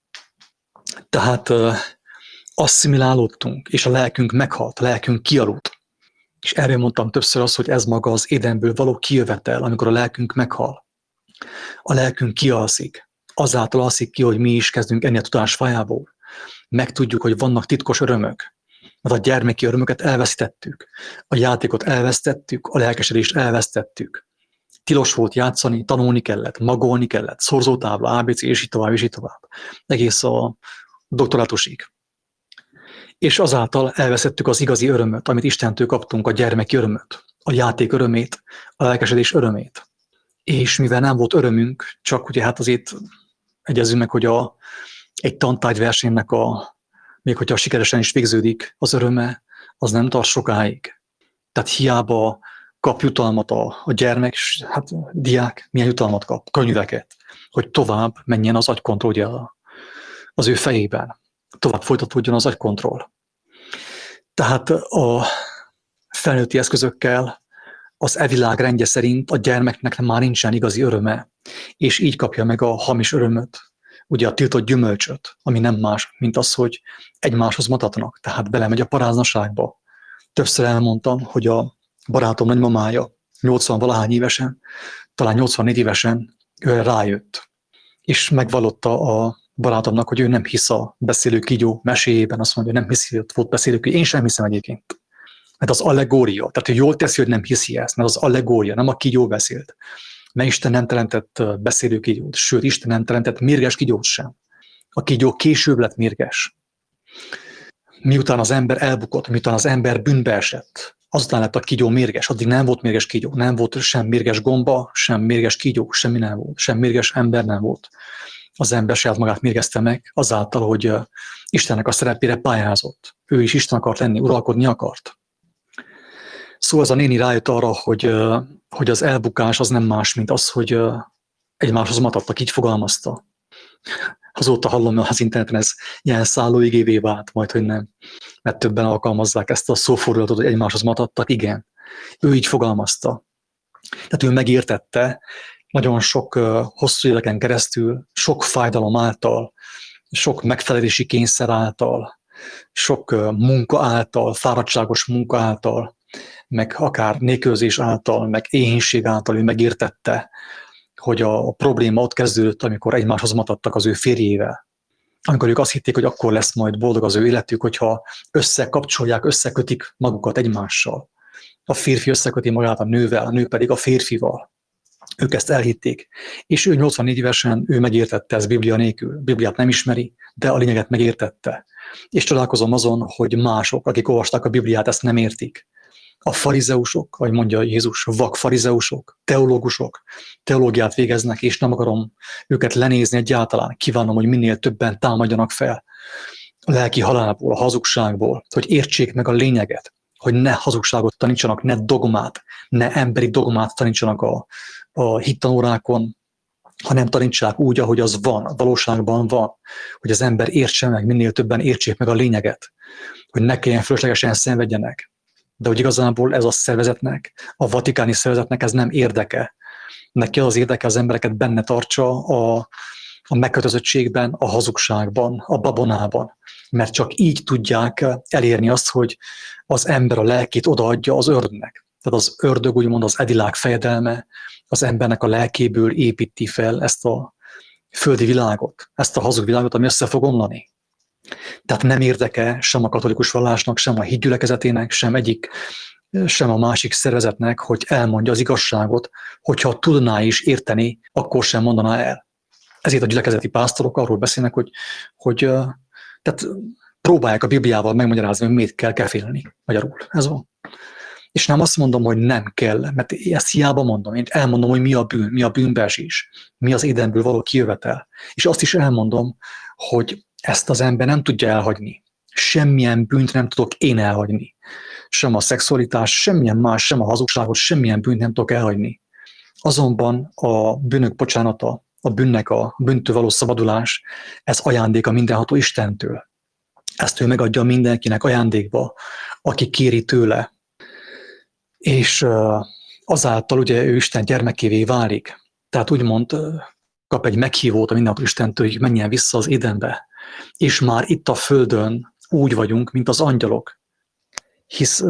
Tehát asszimilálódtunk, és a lelkünk meghalt, a lelkünk kialudt. És erről mondtam többször azt, hogy ez maga az Édenből való kijövetel, amikor a lelkünk meghal. A lelkünk kialszik. Azáltal alszik ki, hogy mi is kezdünk enni a tudás fájából. Megtudjuk, hogy vannak titkos örömök. Mert a gyermeki örömöket elvesztettük. A játékot elvesztettük, a lelkesedést elvesztettük. Tilos volt játszani, tanulni kellett, magolni kellett, szorzótábla, ABC, és így tovább, és így tovább. Egész a doktorátusig. És azáltal elvesztettük az igazi örömöt, amit Istentől kaptunk, a gyermeki örömöt, a játék örömét, a lelkesedés örömét. És mivel nem volt örömünk, csak ugye hát azért egyezzünk meg, hogy egy tantárgyversenynek még hogyha sikeresen is végződik az öröme, az nem tart sokáig. Tehát hiába kap jutalmat a gyermek, hát diák milyen jutalmat kap? Könyveket, hogy tovább menjen az agykontroll ugye az ő fejében. Tovább folytatódjon az agykontroll. Tehát a felnőtti eszközökkel az evilág rendje szerint a gyermeknek már nincsen igazi öröme, és így kapja meg a hamis örömöt, ugye a tiltott gyümölcsöt, ami nem más, mint az, hogy egymáshoz matatnak, tehát belemegy a paráznaságba. Többször elmondtam, hogy a barátom nagymamája 80-valahány évesen, talán 84 évesen rájött, és megvallotta a barátomnak, hogy ő nem hisz a beszélő kígyó meséjében, azt mondja, hogy nem hiszi, hogy volt beszélő kígyó. Én sem hiszem egyébként. Mert az allegória, tehát ő jól teszi, hogy nem hiszi ezt, mert az allegória, nem a kígyó beszélt. Mert Isten nem teremtett beszélő kígyót, sőt, Isten nem teremtett mérges kígyót sem. A kígyó később lett mérges. Miután az ember elbukott, miután az ember bűnbe esett, azután lett a kígyó mérges, addig nem volt mérges kígyó, nem volt sem mérges gomba, sem mérges kígyó, semmi nem volt, sem mérges ember nem volt. Az ember saját magát mérgezte meg azáltal, hogy Istennek a szerepére pályázott. Ő is Isten akart lenni, uralkodni akart. Szóval az a néni rájött arra, hogy az elbukás az nem más, mint az, hogy egymáshoz matadtak, így fogalmazta. Azóta hallom, hogy az interneten ez ilyen szállóigévé vált, majd hogy nem. Mert többen alkalmazzák ezt a szófordulatot, hogy egymáshoz matadtak. Igen, ő így fogalmazta. Tehát ő megértette, nagyon sok hosszú éveken keresztül, sok fájdalom által, sok megfelelési kényszer által, sok munka által, fáradtságos munka által, meg akár nélkülözés által, meg éhínség által ő megértette, hogy a probléma ott kezdődött, amikor egymáshoz matadtak az ő férjével. Amikor ők azt hitték, hogy akkor lesz majd boldog az ő életük, hogyha összekapcsolják, összekötik magukat egymással. A férfi összeköti magát a nővel, a nő pedig a férfival. Ők ezt elhitték. És ő 84 évesen ő megértette ezt Biblia nélkül. Bibliát nem ismeri, de a lényeget megértette. És csodálkozom azon, hogy mások, akik olvasták a Bibliát, ezt nem értik. A farizeusok, ahogy mondja Jézus, vak farizeusok, teológusok, teológiát végeznek, és nem akarom őket lenézni egyáltalán. Kívánom, hogy minél többen támadjanak fel a lelki halálból, a hazugságból, hogy értsék meg a lényeget, hogy ne hazugságot tanítsanak, ne dogmát, ne emberi dogmát tanítsanak a hittanórákon, ha nem tanítsák úgy, ahogy az van, valóságban van, hogy az ember értse meg, minél többen értsék meg a lényeget, hogy ne kelljen fölöslegesen szenvedjenek. De hogy igazából ez a szervezetnek, a vatikáni szervezetnek ez nem érdeke. Neki az érdeke, az embereket benne tartsa a megkötözöttségben, a hazugságban, a babonában. Mert csak így tudják elérni azt, hogy az ember a lelkét odaadja az ördögnek. Tehát az ördög, úgymond az edilág fejedelme, az embernek a lelkéből építi fel ezt a földi világot, ezt a hazug világot, ami össze fog omlani. Tehát nem érdeke sem a katolikus vallásnak, sem a hitgyülekezetének, sem a másik szervezetnek, hogy elmondja az igazságot, hogyha tudná is érteni, akkor sem mondaná el. Ezért a gyülekezeti pásztorok arról beszélnek, hogy tehát próbálják a Bibliával megmagyarázni, hogy miért kell félni magyarul. Ez van. És nem azt mondom, hogy nem kell, mert ezt hiába mondom. Én elmondom, hogy mi a bűnbeesés, mi az Édenből való kijövetel. És azt is elmondom, hogy ezt az ember nem tudja elhagyni. Semmilyen bűnt nem tudok én elhagyni. Sem a szexualitás, semmilyen más, sem a hazugságot, semmilyen bűnt nem tudok elhagyni. Azonban a bűnök bocsánata, a bűntől való szabadulás, ez ajándék a mindenható Istentől. Ezt ő megadja mindenkinek ajándékba, aki kéri tőle. És azáltal ugye ő Isten gyermekévé válik. Tehát úgymond kap egy meghívót a mindenható Istentől, hogy menjen vissza az Édenbe. És már itt a Földön úgy vagyunk, mint az angyalok. Hisz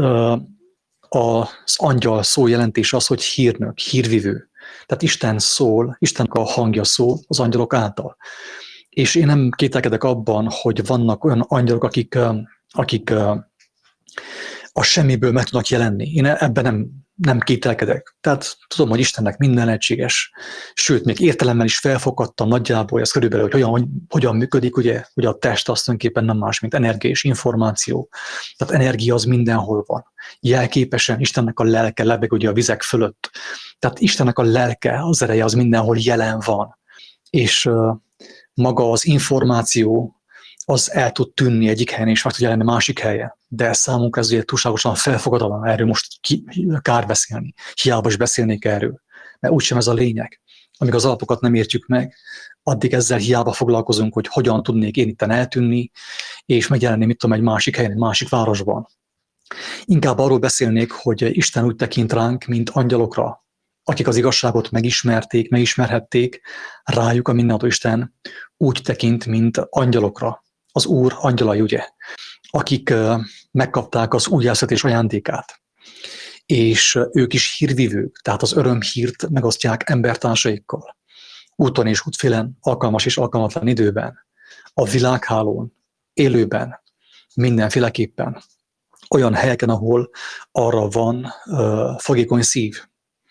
az angyal szó jelentése az, hogy hírnök, hírvivő. Tehát Isten szól, Istennek a hangja szól az angyalok által. És én nem kételkedek abban, hogy vannak olyan angyalok, akik a semmiből meg tudnak jelenni. Én ebben nem kételkedek. Tehát tudom, hogy Istennek minden lehetséges. Sőt, még értelemmel is felfoghattam nagyjából ez körülbelül, hogy hogyan működik, ugye a test azt tulajdonképpen nem más, mint energia és információ. Tehát energia az mindenhol van. Jelképesen Istennek a lelke lebeg ugye a vizek fölött. Tehát Istennek a lelke, az ereje az mindenhol jelen van. És maga az információ az el tud tűnni egyik helyen, és meg tud jelenni másik helyen. De számunkra ez ugye túlságosan felfogadatlan, erről most kár beszélni. Hiába is beszélnék erről. Mert úgysem ez a lényeg. Amíg az alapokat nem értjük meg, addig ezzel hiába foglalkozunk, hogy hogyan tudnék én itten eltűnni, és megjelenni, mit tudom, egy másik helyen, egy másik városban. Inkább arról beszélnék, hogy Isten úgy tekint ránk, mint angyalokra, akik az igazságot megismerhették, rájuk a mindenható Isten úgy tekint, mint angyalokra. Az Úr angyalai, ugye, akik megkapták az újjászületés ajándékát. És ők is hírvivők, tehát az örömhírt megosztják embertársaikkal. Úton és útfélen, alkalmas és alkalmatlan időben, a világhálón, élőben, mindenféleképpen. Olyan helyeken, ahol arra van fogékony szív.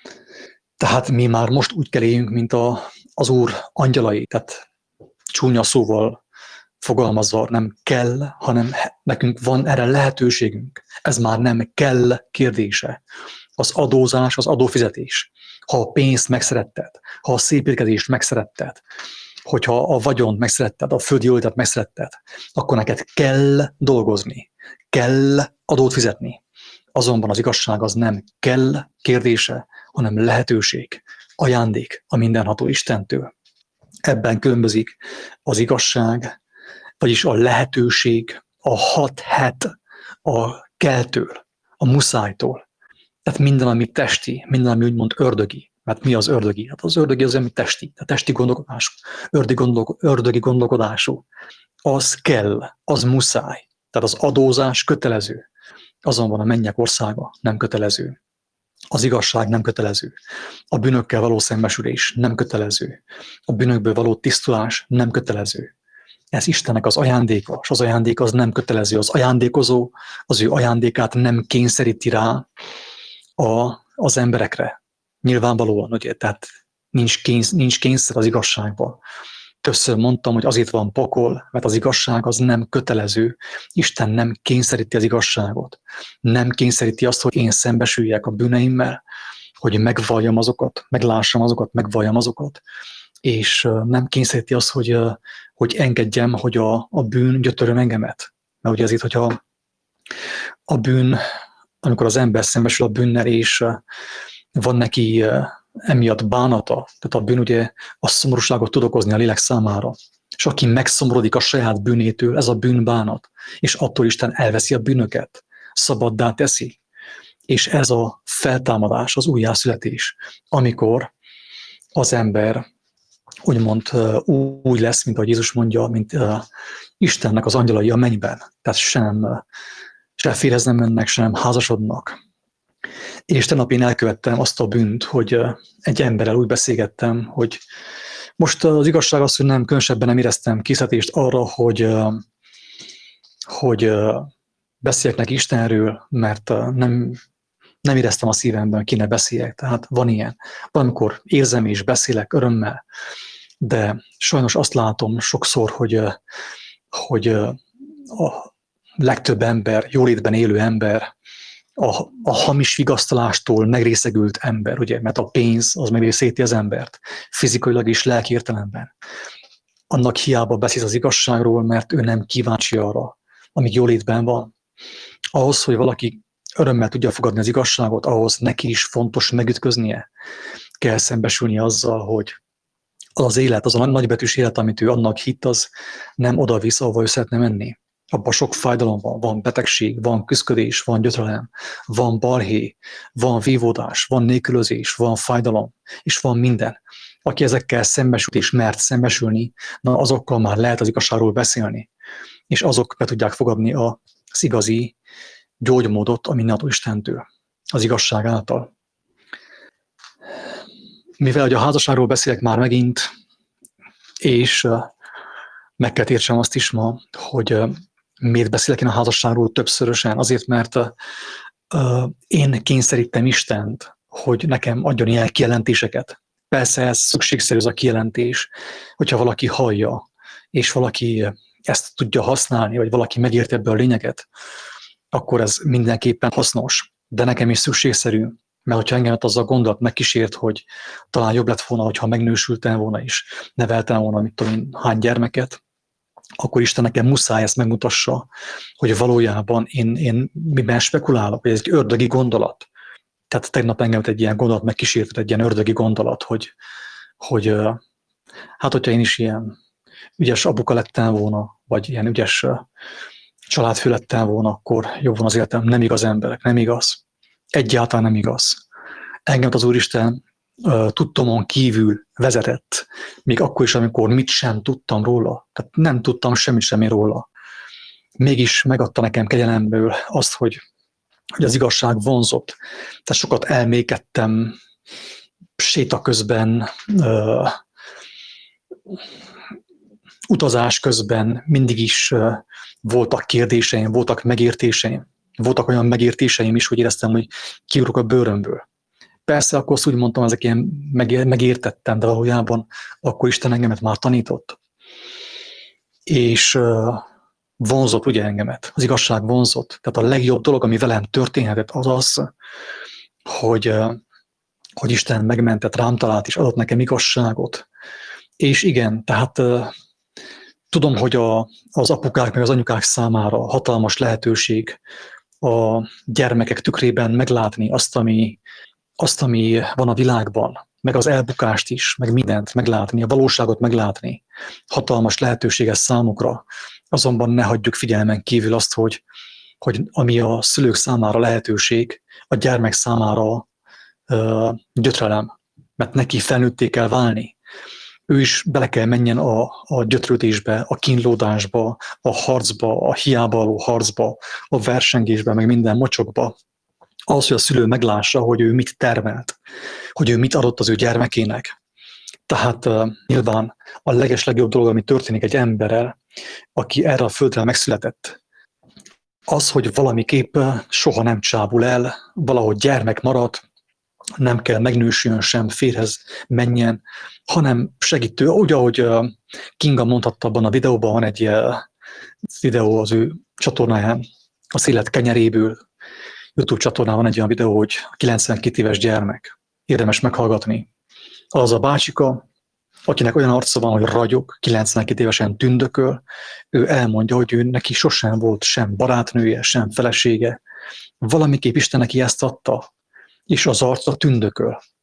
Tehát mi már most úgy kell éljünk, mint az Úr angyalai, tehát csúnya szóval fogalmazva nem kell, hanem nekünk van erre lehetőségünk. Ez már nem kell kérdése. Az adózás, az adófizetés. Ha a pénzt megszeretted, ha a szépítkezést megszeretted, hogyha a vagyont megszeretted, a földi jólétet megszeretted, akkor neked kell dolgozni, kell adót fizetni. Azonban az igazság az nem kell kérdése, hanem lehetőség, ajándék a mindenható Istentől. Ebben különbözik az igazság, vagyis a lehetőség, a hathet a kelltől, a muszájtól. Tehát minden, ami testi, minden, ami úgymond ördögi. Mert mi az ördögi? Hát az ördögi az, ami testi, a testi gondolkodású, ördögi gondolkodású. Az kell, az muszáj. Tehát az adózás kötelező. Azonban a mennyek országa nem kötelező. Az igazság nem kötelező. A bűnökkel való szembesülés nem kötelező. A bűnökből való tisztulás nem kötelező. Ez Istennek az ajándéka, és az ajándék az nem kötelező. Az ajándékozó az ő ajándékát nem kényszeríti rá az emberekre. Nyilvánvalóan, ugye, tehát nincs kényszer az igazságban. Többször mondtam, hogy azért van pokol, mert az igazság az nem kötelező. Isten nem kényszeríti az igazságot. Nem kényszeríti azt, hogy én szembesüljek a bűneimmel, hogy megvalljam azokat, meglássam azokat, megvalljam azokat. És nem kényszeríti azt, hogy engedjem, hogy a bűn gyötörjön engemet. Mert ugye azért, hogyha a bűn, amikor az ember szembesül a bűnnel, és van neki emiatt bánata, tehát a bűn ugye a szomorúságot tud okozni a lélek számára. És aki megszomorodik a saját bűnétől, ez a bűnbánat, és attól Isten elveszi a bűnöket, szabaddá teszi. És ez a feltámadás, az újjászületés, amikor az ember úgymond úgy lesz, mint ahogy Jézus mondja, mint Istennek az angyalai a mennyben. Tehát se férhez nem mennek, sem házasodnak. És tegnap én elkövettem azt a bűnt, hogy egy emberrel úgy beszélgettem, hogy most az igazság az, hogy nem különösebben nem éreztem készítést arra, hogy beszéljek neki Istenről, mert nem éreztem a szívemben, kinek beszéljek. Tehát van ilyen. Valamikor érzem és beszélek örömmel, de sajnos azt látom sokszor, hogy a legtöbb ember, jólétben élő ember, a hamis vigasztalástól megrészegült ember, ugye, mert a pénz az megrészíti az embert, fizikailag és lelki értelemben. Annak hiába beszél az igazságról, mert ő nem kíváncsi arra, amíg jólétben van. Ahhoz, hogy valaki örömmel tudja fogadni az igazságot, ahhoz neki is fontos megütköznie. Kell szembesülni azzal, hogy az élet, az a nagybetűs élet, amit ő annak hitt, az nem oda-vissza, ahova ő szeretne menni. Abban sok fájdalom van betegség, van küszködés, van gyötrelem, van balhé, van vívódás, van nélkülözés, van fájdalom, és van minden. Aki ezekkel szembesült és mert szembesülni, na azokkal már lehet az igazságról beszélni, és azok be tudják fogadni az igazi gyógymódot a mindenható Istentől, az igazság által. Mivel hogy a házasságról beszélek már megint, és meg kell értsem azt is ma, hogy miért beszélek én a házasságról többszörösen? Azért, mert én kényszerítem Istent, hogy nekem adjon ilyen kijelentéseket. Persze ez szükségszerű, ez a kijelentés, hogyha valaki hallja, és valaki ezt tudja használni, vagy valaki megérti ebből a lényeget, akkor ez mindenképpen hasznos. De nekem is szükségszerű, mert hogyha engemet az a gondolat megkísért, hogy talán jobb lett volna, hogyha megnősültem volna, és neveltem volna, mit tudom én, hány gyermeket, akkor Isten nekem muszáj ezt megmutassa, hogy valójában én miben spekulálok, hogy ez egy ördögi gondolat. Tehát tegnap engem egy ilyen gondolat megkísért, egy ilyen ördögi gondolat, hogy hát hogyha én is ilyen ügyes apuka lettem volna, vagy ilyen ügyes családfő lettem volna, akkor jobb van az életem. Nem igaz, emberek, nem igaz. Egyáltalán nem igaz. Engem az Úristen tudtomon kívül vezetett, még akkor is, amikor mit sem tudtam róla. Tehát nem tudtam semmit sem róla. Mégis megadta nekem kegyelemből azt, hogy az igazság vonzott. Tehát sokat elmékedtem séta közben, utazás közben, mindig is voltak kérdéseim, voltak megértéseim. Voltak olyan megértéseim is, hogy éreztem, hogy kiugrok a bőrömből. Persze, akkor azt úgy mondtam, ezek ilyen megértettem, de valójában akkor Isten engemet már tanított. És vonzott ugye engemet, az igazság vonzott. Tehát a legjobb dolog, ami velem történhetett, az az, hogy Isten megmentett, rám talált, és adott nekem igazságot. És igen, tehát tudom, hogy az apukák meg az anyukák számára hatalmas lehetőség a gyermekek tükrében meglátni azt, ami van a világban, meg az elbukást is, meg mindent meglátni, a valóságot meglátni. Hatalmas lehetőség ez számukra. Azonban ne hagyjuk figyelmen kívül azt, hogy ami a szülők számára lehetőség, a gyermek számára gyötrelem, mert neki felnőtté kell válni. Ő is bele kell menjen a gyötrődésbe, a kínlódásba, a harcba, a hiába való harcba, a versengésbe, meg minden mocsokba. Az, hogy a szülő meglássa, hogy ő mit termelt, hogy ő mit adott az ő gyermekének. Tehát nyilván a legeslegjobb dolog, ami történik egy emberrel, aki erre a földre megszületett, az, hogy valamiképp soha nem csábul el, valahogy gyermek marad, nem kell megnősüljön sem, férhez menjen, hanem segítő. Úgy, ahogy Kinga mondhatta abban a videóban, van egy videó az ő csatornáján, az élet kenyeréből, YouTube csatornán van egy olyan videó, hogy 92 éves gyermek. Érdemes meghallgatni. Az a bácsika, akinek olyan arca van, hogy ragyog, 92 évesen tündököl, ő elmondja, hogy ő neki sosem volt sem barátnője, sem felesége. Valamiképp Isten neki ezt adta, és az arca tündököl.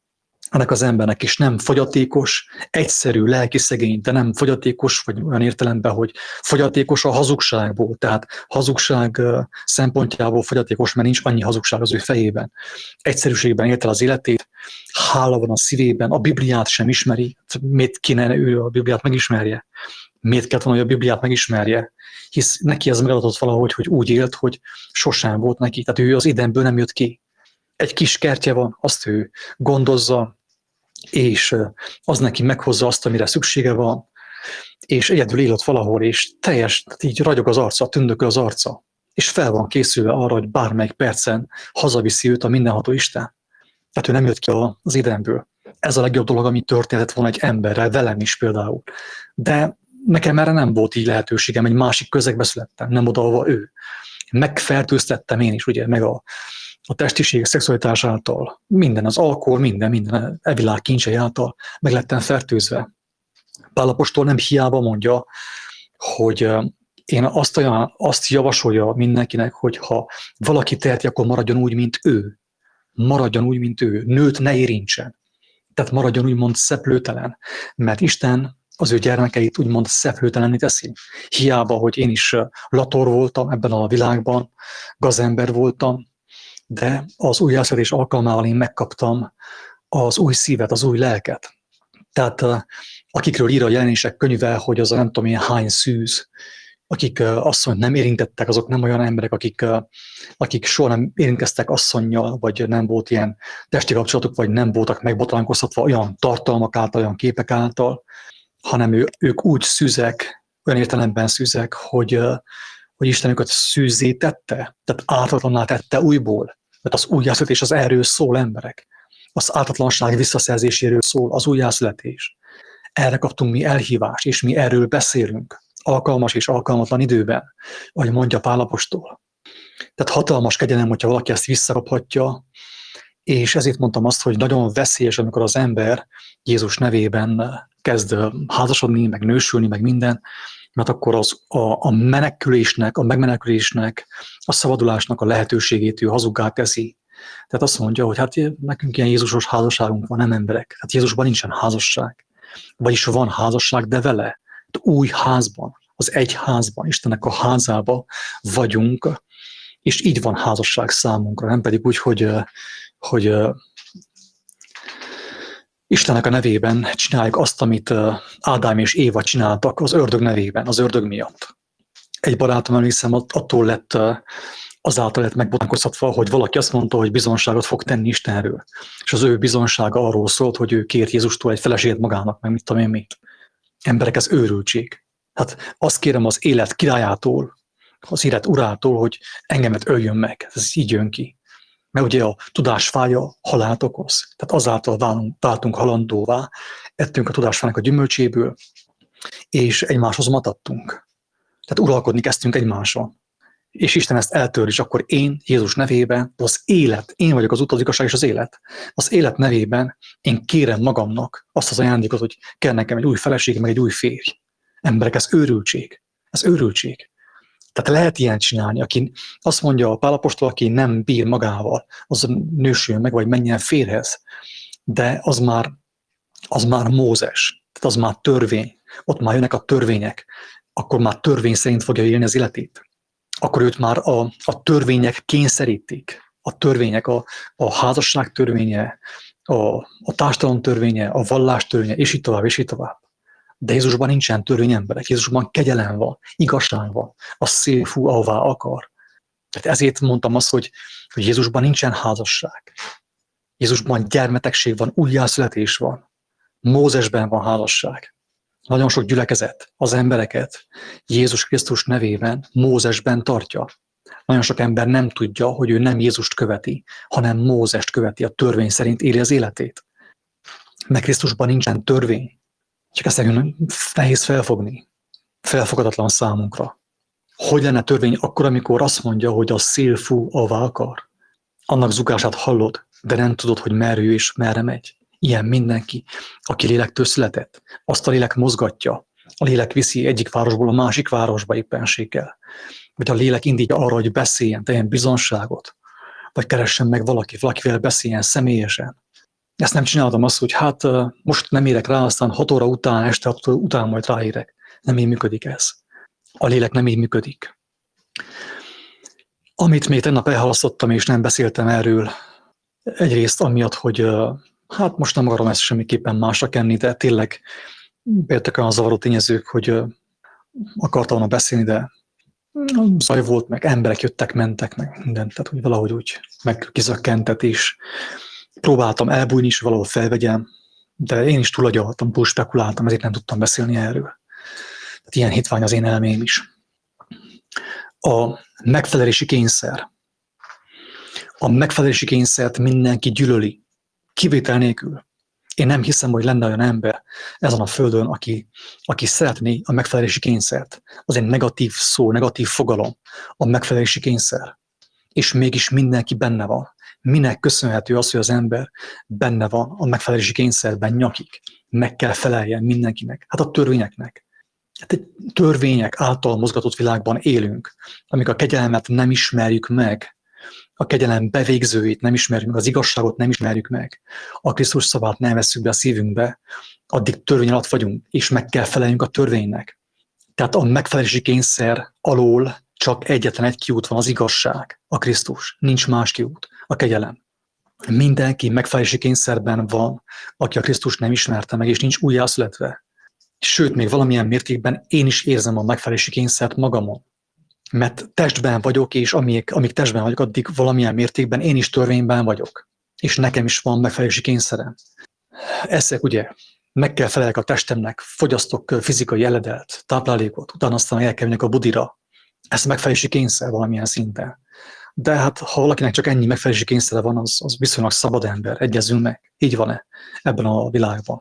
ennek az embernek is nem fogyatékos, egyszerű, lelki szegény, de nem fogyatékos, vagy olyan értelemben, hogy fogyatékos a hazugságból, tehát hazugság szempontjából fogyatékos, mert nincs annyi hazugság az ő fejében. Egyszerűségben élte az életét, hála van a szívében, a Bibliát sem ismeri, miért kéne ő a Bibliát megismerje? Miért kellett volna, hogy a Bibliát megismerje? Hisz neki ez megadatott valahogy, hogy úgy élt, hogy sosem volt neki, tehát ő az Édenből nem jött ki. Egy kis kertje van, azt ő gondozza, és az neki meghozza azt, amire szüksége van, és egyedül él ott valahol, és teljes, így ragyog az arca, tündököl az arca, és fel van készülve arra, hogy bármelyik percen hazaviszi őt a mindenható Isten. Tehát ő nem jött ki az Édenből. Ez a legjobb dolog, ami történhetett volna egy emberrel, velem is például. De nekem erre nem volt így lehetőségem, egy másik közegbe születtem, nem oda, ahova ő. Megfertőztettem én is, ugye, meg a testiség, a szexualitás által, minden, az alkohol, minden világ kincsei által meg lettem fertőzve. Pál apostol nem hiába mondja, hogy én azt javasolja mindenkinek, hogy ha valaki teheti, akkor maradjon úgy, mint ő. Maradjon úgy, mint ő. Nőt ne érintsen. Tehát maradjon úgymond szeplőtelen. Mert Isten az ő gyermekeit úgymond szeplőtelenné teszi. Hiába, hogy én is lator voltam ebben a világban, gazember voltam, de az újjászületés alkalmával én megkaptam az új szívet, az új lelket. Tehát akikről ír a Jelenések könyve, hogy az a nem tudom én hány szűz, akik asszonyt nem érintettek, azok nem olyan emberek, akik soha nem érintkeztek asszonnyal, vagy nem volt ilyen testi kapcsolatuk, vagy nem voltak megbotránkoztatva olyan tartalmak által, olyan képek által, hanem ők úgy szűzek, olyan értelemben szűzek, hogy Isten őket szűzzé tette, tehát ártatlanná tette újból. Tehát az újjászületés az erről szól, emberek. Az ártatlanság visszaszerzéséről szól az újjászületés. Erre kaptunk mi elhívást, és mi erről beszélünk. Alkalmas és alkalmatlan időben, ahogy mondja Pál apostol. Tehát hatalmas kegyelem, hogyha valaki ezt visszakaphatja, és ezért mondtam azt, hogy nagyon veszélyes, amikor az ember Jézus nevében kezd házasodni, meg nősülni, meg minden, mert akkor a menekülésnek, a megmenekülésnek, a szabadulásnak a lehetőségét ő hazuggá teszi. Tehát azt mondja, hogy hát nekünk ilyen Jézusos házasságunk van, nem emberek. Hát Jézusban nincsen házasság. Vagyis van házasság, de vele. Új házban, az egy házban, Istennek a házába vagyunk, és így van házasság számunkra, nem pedig úgy, hogy Istennek a nevében csináljuk azt, amit Ádám és Éva csináltak az ördög nevében, az ördög miatt. Egy barátom, emlékszem, azáltal lett megbotránkoztatva, hogy valaki azt mondta, hogy bizonságot fog tenni Istenről. És az ő bizonsága arról szólt, hogy ő kért Jézustól egy feleséget magának, meg mit tudom én mi. Emberek, ez őrültség. Hát azt kérem az élet királyától, az élet urától, hogy engemet öljön meg. Ez így jön ki. Mert ugye a tudás fája halált okoz. Tehát azáltal váltunk halandóvá, ettünk a tudásfának a gyümölcséből, és egymáshoz matadtunk. Tehát uralkodni kezdtünk egymáson. És Isten ezt eltör, és akkor én Jézus nevében, az élet, én vagyok az út, az igazság és az élet. Az élet nevében én kérem magamnak azt az ajándékot, hogy kell nekem egy új feleség, meg egy új férj. Emberek, ez őrültség. Ez őrültség. Tehát lehet ilyen csinálni, aki azt mondja a Pál apostol, aki nem bír magával, az nősüljön meg, vagy menjen férhez. De az már Mózes, tehát az már törvény. Ott már jönnek a törvények. Akkor már törvény szerint fogja élni az életét. Akkor őt már a törvények kényszerítik. A törvények, a házasság törvénye, a társadalom törvénye, a vallás törvénye, és így tovább, és így tovább. De Jézusban nincsen törvény, emberek. Jézusban kegyelem van, igazság van. A szél fú, ahová akar. Tehát ezért mondtam azt, hogy Jézusban nincsen házasság. Jézusban gyermetegség van, újjászületés van. Mózesben van házasság. Nagyon sok gyülekezet az embereket Jézus Krisztus nevében Mózesben tartja. Nagyon sok ember nem tudja, hogy ő nem Jézust követi, hanem Mózest követi, a törvény szerint éli az életét. Mert Krisztusban nincsen törvény. Csak ezt nehéz felfogni. Felfogadatlan számunkra. Hogy lenne törvény akkor, amikor azt mondja, hogy a szél fú, ahová akar? Annak zugását hallod, de nem tudod, hogy merre ő és merre megy. Ilyen mindenki, aki lélektől született. Azt a lélek mozgatja. A lélek viszi egyik városból a másik városba éppenséggel. Vagy a lélek indítja arra, hogy beszéljen, tegyen bizonságot. Vagy keressen meg valakivel beszéljen személyesen. Ezt nem csináltam azt, hogy hát most nem érek rá, aztán 6 óra után, este 6 óra után majd ráérek. Nem így működik ez. A lélek nem így működik. Amit még tegnap elhalasztottam, és nem beszéltem erről, egyrészt amiatt, hogy hát most nem akarom ezt semmiképpen másra kenni, de tényleg jöttek olyan zavaró tényezők, hogy akartam volna beszélni, de zaj volt, meg emberek jöttek, mentek, meg mindent, tehát hogy valahogy úgy megkizökkentett, és próbáltam elbújni is, valahol felvegyem, de én is túlagyaltam, túl spekuláltam, ezért nem tudtam beszélni erről. Tehát ilyen hitvány az én elmém is. A megfelelési kényszer. A megfelelési kényszert mindenki gyűlöli, kivétel nélkül. Én nem hiszem, hogy lenne olyan ember ezen a földön, aki szeretné a megfelelési kényszert. Az egy negatív szó, negatív fogalom, a megfelelési kényszer. És mégis mindenki benne van. Minek köszönhető az, hogy az ember benne van a megfelelési kényszerben nyakig? Meg kell feleljen mindenkinek. Hát a törvényeknek. Hát egy törvények által mozgatott világban élünk, amíg a kegyelmet nem ismerjük meg, a kegyelem bevégzőjét nem ismerjük meg, az igazságot nem ismerjük meg, a Krisztus szavát nem vesszük be a szívünkbe, addig törvény alatt vagyunk, és meg kell feleljünk a törvénynek. Tehát a megfelelési kényszer alól csak egyetlen egy kiút van, az igazság, a Krisztus. Nincs más kiút, a kegyelem. Mindenki megfelelési kényszerben van, aki a Krisztust nem ismerte meg, és nincs újjászületve. Sőt, még valamilyen mértékben én is érzem a megfelelési kényszert magamon. Mert testben vagyok, és amíg testben vagyok, addig valamilyen mértékben én is törvényben vagyok. És nekem is van megfelelési kényszerem. Eszek, ugye, meg kell felelek a testemnek, fogyasztok fizikai eledelt, táplálékot, utána aztán el kell menjek a budira. Ez megfelelési kényszer valamilyen szinten. De hát, ha valakinek csak ennyi megfelelési kényszere van, az viszonylag szabad ember, egyezünk meg. Így van-e ebben a világban?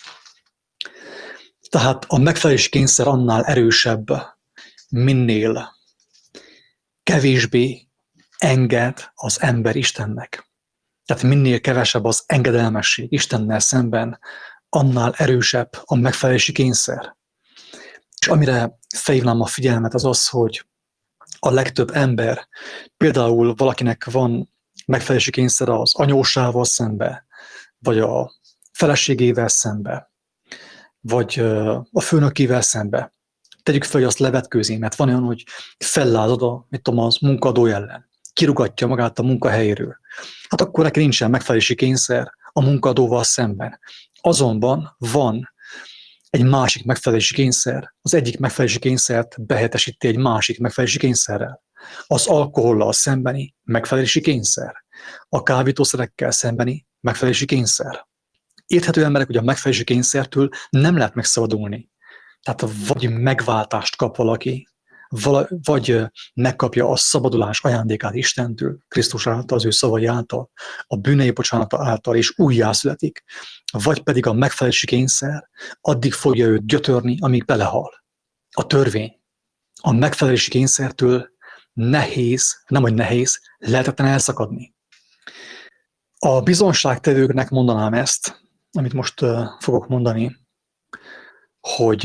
Tehát a megfelelési kényszer annál erősebb, minél kevésbé enged az ember Istennek. Tehát minél kevesebb az engedelmesség Istennel szemben, annál erősebb a megfelelési kényszer. És amire felhívnám a figyelmet, az az, hogy a legtöbb ember, például valakinek van megfelelési kényszere az anyósával szembe, vagy a feleségével szembe, vagy a főnökével szembe. Tegyük fel, hogy azt levetkőzi, mert van olyan, hogy fellázad az munkadó ellen, kirugatja magát a munkahelyéről. Hát akkor neki nincsen megfelelési kényszer a munkadóval szemben. Azonban van egy másik megfelelési kényszer, az egyik megfelelési kényszert behelyettesíti egy másik megfelelési kényszerrel. Az alkohollal szembeni megfelelési kényszer, a kábítószerekkel szembeni megfelelési kényszer. Érthető emberek, hogy a megfelelési kényszertől nem lehet megszabadulni. Tehát vagy megváltást kap valaki, vagy megkapja a szabadulás ajándékát Istentől, Krisztus által, az ő szavai által, a bűnei bocsánata által, és újjászületik, vagy pedig a megfelelési kényszer addig fogja őt gyötörni, amíg belehal. A törvény. A megfelelési kényszertől nehéz, lehetetlen elszakadni. A bizonságtevőknek mondanám ezt, amit most fogok mondani, hogy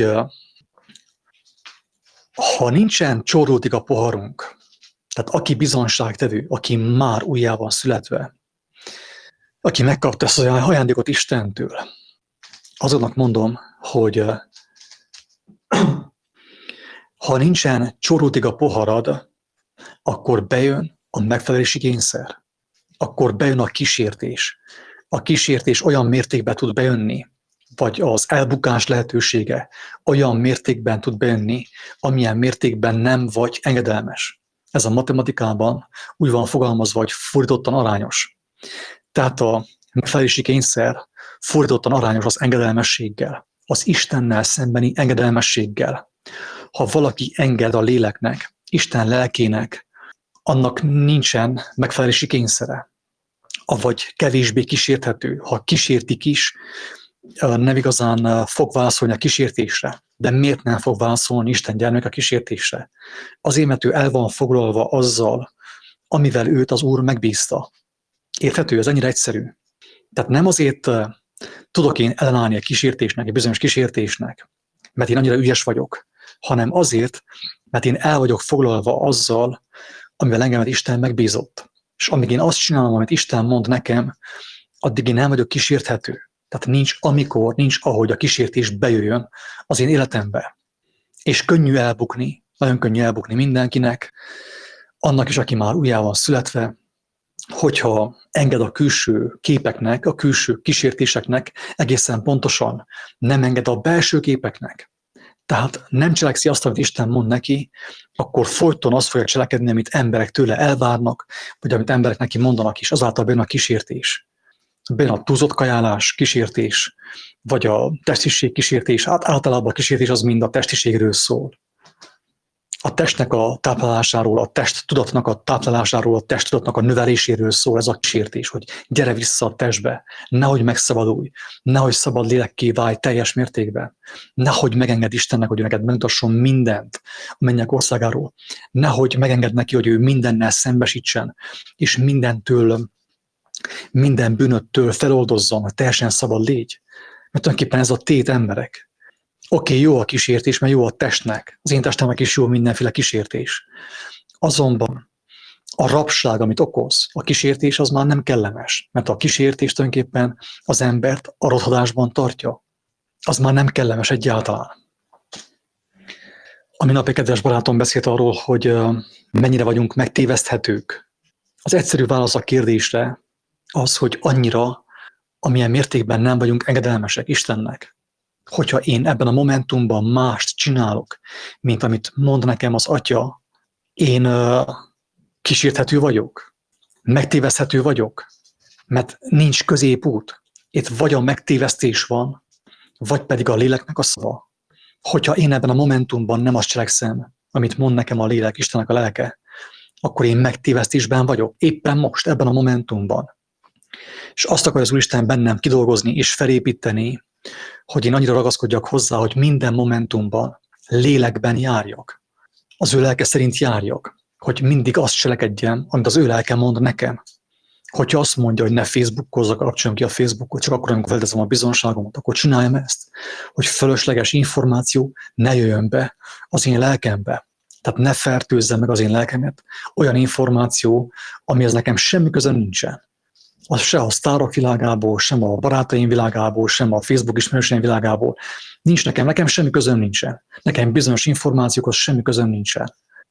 ha nincsen csordultig a poharunk, tehát aki bizonságtevő, aki már újjá van születve, aki megkapta ezt az ajándékot Istentől, azonnak mondom, hogy ha nincsen csordultig a poharad, akkor bejön a megfelelési kényszer, akkor bejön a kísértés. A kísértés olyan mértékben tud bejönni, vagy az elbukás lehetősége olyan mértékben tud bejönni, amilyen mértékben nem vagy engedelmes. Ez a matematikában úgy van fogalmazva, hogy fordítottan arányos. Tehát a megfelelési kényszer fordítottan arányos az engedelmességgel, az Istennel szembeni engedelmességgel. Ha valaki enged a léleknek, Isten lelkének, annak nincsen megfelelési kényszere, avagy kevésbé kísérthető. Ha kísértik is, nem igazán fog válaszolni a kísértésre. De miért nem fog válaszolni Isten gyermek a kísértésre? Azért, mert ő el van foglalva azzal, amivel őt az Úr megbízta. Érthető? Ez ennyire egyszerű. Tehát nem azért tudok én ellenállni a kísértésnek, egy bizonyos kísértésnek, mert én annyira ügyes vagyok, hanem azért, mert én el vagyok foglalva azzal, amivel engemet Isten megbízott. És amíg én azt csinálom, amit Isten mond nekem, addig én nem vagyok kísérthető. Tehát nincs ahogy a kísértés bejöjjön az én életembe. És könnyű elbukni, nagyon könnyű elbukni mindenkinek, annak is, aki már újjá van születve, hogyha enged a külső képeknek, a külső kísértéseknek, egészen pontosan nem enged a belső képeknek. Tehát nem cselekszi azt, amit Isten mond neki, akkor folyton azt fogja cselekedni, amit emberek tőle elvárnak, vagy amit emberek neki mondanak is, azáltal benne a kísértés. Benne a túlzott kajálás, kísértés, vagy a testiség kísértés. Hát általában a kísértés az mind a testiségről szól. A testnek a táplálásáról, a testtudatnak a táplálásáról, a testtudatnak a növeléséről szól ez a kísértés, hogy gyere vissza a testbe, nehogy megszabadulj, nehogy szabad lélekké válj teljes mértékben, nehogy megengedd Istennek, hogy ő neked megmutasson mindent a mennyek országáról, nehogy megengedd neki, hogy ő mindennel szembesítsen, és minden bűnöttől feloldozzon, hogy teljesen szabad légy. Mert tulajdonképpen ez a tét emberek. Oké, jó a kísértés, mert jó a testnek. Az én testemnek is jó mindenféle kísértés. Azonban a rabság, amit okoz, a kísértés az már nem kellemes. Mert a kísértés tulajdonképpen az embert a rothadásban tartja. Az már nem kellemes egyáltalán. A minap egy kedves barátom beszélt arról, hogy mennyire vagyunk megtéveszthetők. Az egyszerű válasz a kérdésre az, hogy annyira, amilyen mértékben nem vagyunk engedelmesek Istennek. Hogyha én ebben a momentumban mást csinálok, mint amit mond nekem az Atya, én kísérthető vagyok, megtéveszthető vagyok, mert nincs középút. Itt vagy a megtévesztés van, vagy pedig a léleknek a szava. Hogyha én ebben a momentumban nem azt cselekszem, amit mond nekem a lélek, Istennek a lelke, akkor én megtévesztésben vagyok, éppen most, ebben a momentumban. És azt akarja az Úristen bennem kidolgozni és felépíteni, hogy én annyira ragaszkodjak hozzá, hogy minden momentumban lélekben járjak. Az ő lelke szerint járjak, hogy mindig azt cselekedjem, amit az ő lelke mond nekem. Hogyha azt mondja, hogy ne Facebookozzak, kapcsoljam ki a Facebookot, csak akkor, amikor felteszem a bizonságomat, akkor csináljam ezt, hogy fölösleges információ ne jöjjön be az én lelkembe. Tehát ne fertőzzem meg az én lelkemet olyan információ, amihez nekem semmi közöm nincsen. Az se a sztárok világából, sem a barátaim világából, sem a Facebook ismerőseim világából. Nekem semmi közöm nincsen. Nekem bizonyos információkhoz semmi közöm nincsen.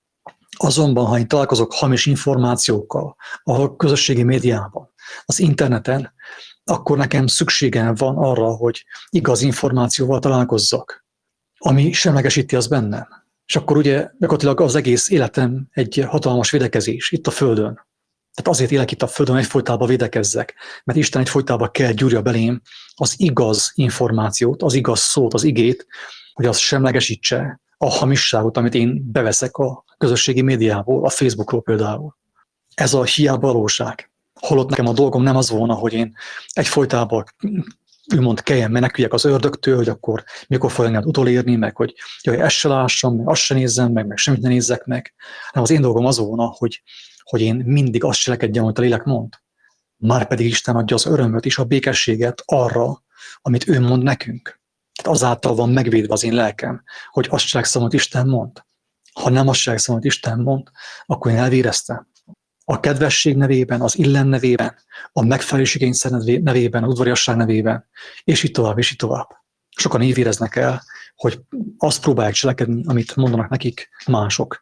Azonban, ha én találkozok hamis információkkal a közösségi médiában, az interneten, akkor nekem szükségem van arra, hogy igaz információval találkozzak, ami semlegesíti az bennem. És akkor ugye gyakorlatilag az egész életem egy hatalmas védekezés itt a Földön. Tehát azért élek itt a Földön, egyfolytában védekezzek, mert Isten egyfolytában kell gyúrja belém az igaz információt, az igaz szót, az igét, hogy az semlegesítse a hamisságot, amit én beveszek a közösségi médiából, a Facebookról például. Ez a hiába valóság. Holott nekem a dolgom nem az volna, hogy én egyfolytában úgymond kelljen meneküljek az ördögtől, hogy akkor mikor fogja engem utolérni, meg hogy jaj, ezt se lássam, meg azt se nézzem meg semmit ne nézzek meg. hanem az én dolgom az volna, hogy én mindig azt cselekedjem, amit a lélek mond. Márpedig Isten adja az örömöt és a békességet arra, amit ő mond nekünk. Tehát azáltal van megvédve az én lelkem, hogy azt cselekszem, amit Isten mond. Ha nem azt cselekszem, amit Isten mond, akkor én elvéreztem. A kedvesség nevében, az illen nevében, a megfelelőségkényszer nevében, az udvariasság nevében, és így tovább, és így tovább. Sokan így véreznek el, hogy azt próbálják cselekedni, amit mondanak nekik mások.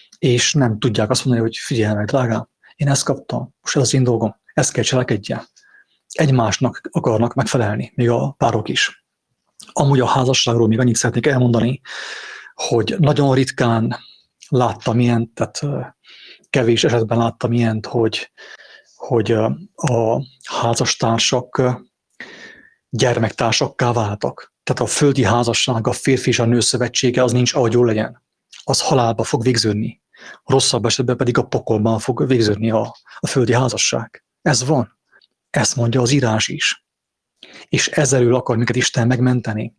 És nem tudják azt mondani, hogy figyelj meg, drágám, én ezt kaptam, most ez az én dolgom, ezt kell cselekedjem. Egymásnak akarnak megfelelni, még a párok is. Amúgy a házasságról még annyit szeretnék elmondani, hogy nagyon ritkán láttam ilyent, tehát kevés esetben láttam ilyent, hogy a házastársak gyermektársakká váltak. Tehát a földi házasság, a férfi és a nő szövetsége az nincs, ahogy jól legyen. Az halálba fog végződni. Rosszabb esetben pedig a pokolban fog végződni a földi házasság. Ez van. Ezt mondja az írás is. És ezzelől akar minket Isten megmenteni.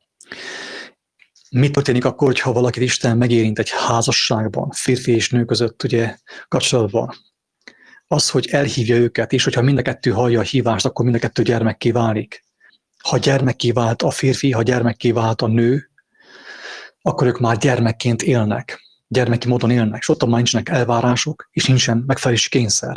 Mi történik akkor, ha valakit Isten megérint egy házasságban, férfi és nő között ugye kapcsolatban? Az, hogy elhívja őket, és hogyha mind a kettő hallja a hívást, akkor mind a kettő gyermekké válik. Ha gyermekké vált a férfi, ha gyermekké vált a nő, akkor ők már gyermekként élnek, gyermeki módon élnek, és ott már nincsenek elvárások, és nincsen megfelelési kényszer.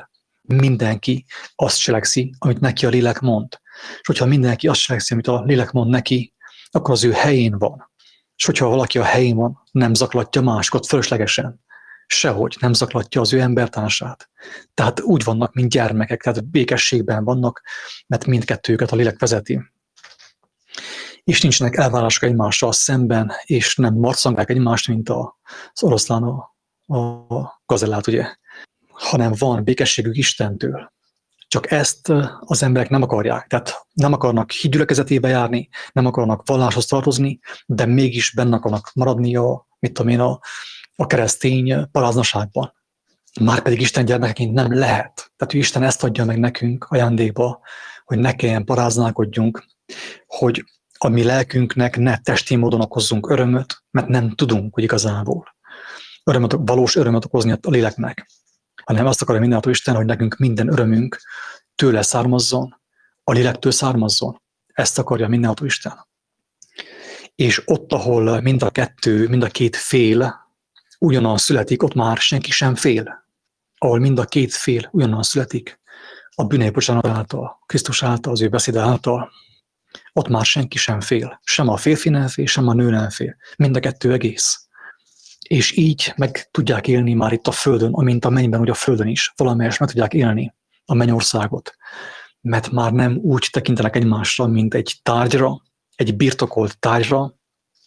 mindenki azt cselekszi, amit neki a lélek mond. És hogyha mindenki azt cselekszi, amit a lélek mond neki, akkor az ő helyén van. És hogyha valaki a helyén van, nem zaklatja másokat fölöslegesen. Sehogy nem zaklatja az ő embertársát. Tehát úgy vannak, mint gyermekek, tehát békességben vannak, mert mindkettőket a lélek vezeti. És nincsenek elvárások egymással szemben, és nem marcangálják egymást, mint az oroszlán a gazellát, ugye? Hanem van békességük Istentől. Csak ezt az emberek nem akarják. Tehát nem akarnak hídgyülekezetébe járni, nem akarnak valláshoz tartozni, de mégis benne akarnak maradni a keresztény paráznaságban. Márpedig Isten gyermekeként nem lehet. Tehát Isten ezt adja meg nekünk ajándékba, hogy ne kelljen paráználkodjunk, hogy a mi lelkünknek ne testi módon okozzunk örömöt, mert nem tudunk, hogy igazából valós örömöt okozni a léleknek, hanem azt akarja mindenható Isten, hogy nekünk minden örömünk tőle származzon, a lélektől származzon. Ezt akarja mindenható Isten. És ott, ahol mind a két fél ugyanolyan születik, ott már senki sem fél. Ahol mind a két fél ugyanolyan születik, a bűnei bocsánat által, Krisztus által, az ő beszéde által, ott már senki sem fél. Sem a férfi nem fél, sem a nő nem fél. Mind a kettő egész. És így meg tudják élni már itt a földön, amint a mennyben, úgy a földön is. Valamelyest meg tudják élni a mennyországot. Mert már nem úgy tekintenek egymásra, mint egy tárgyra, egy birtokolt tárgyra,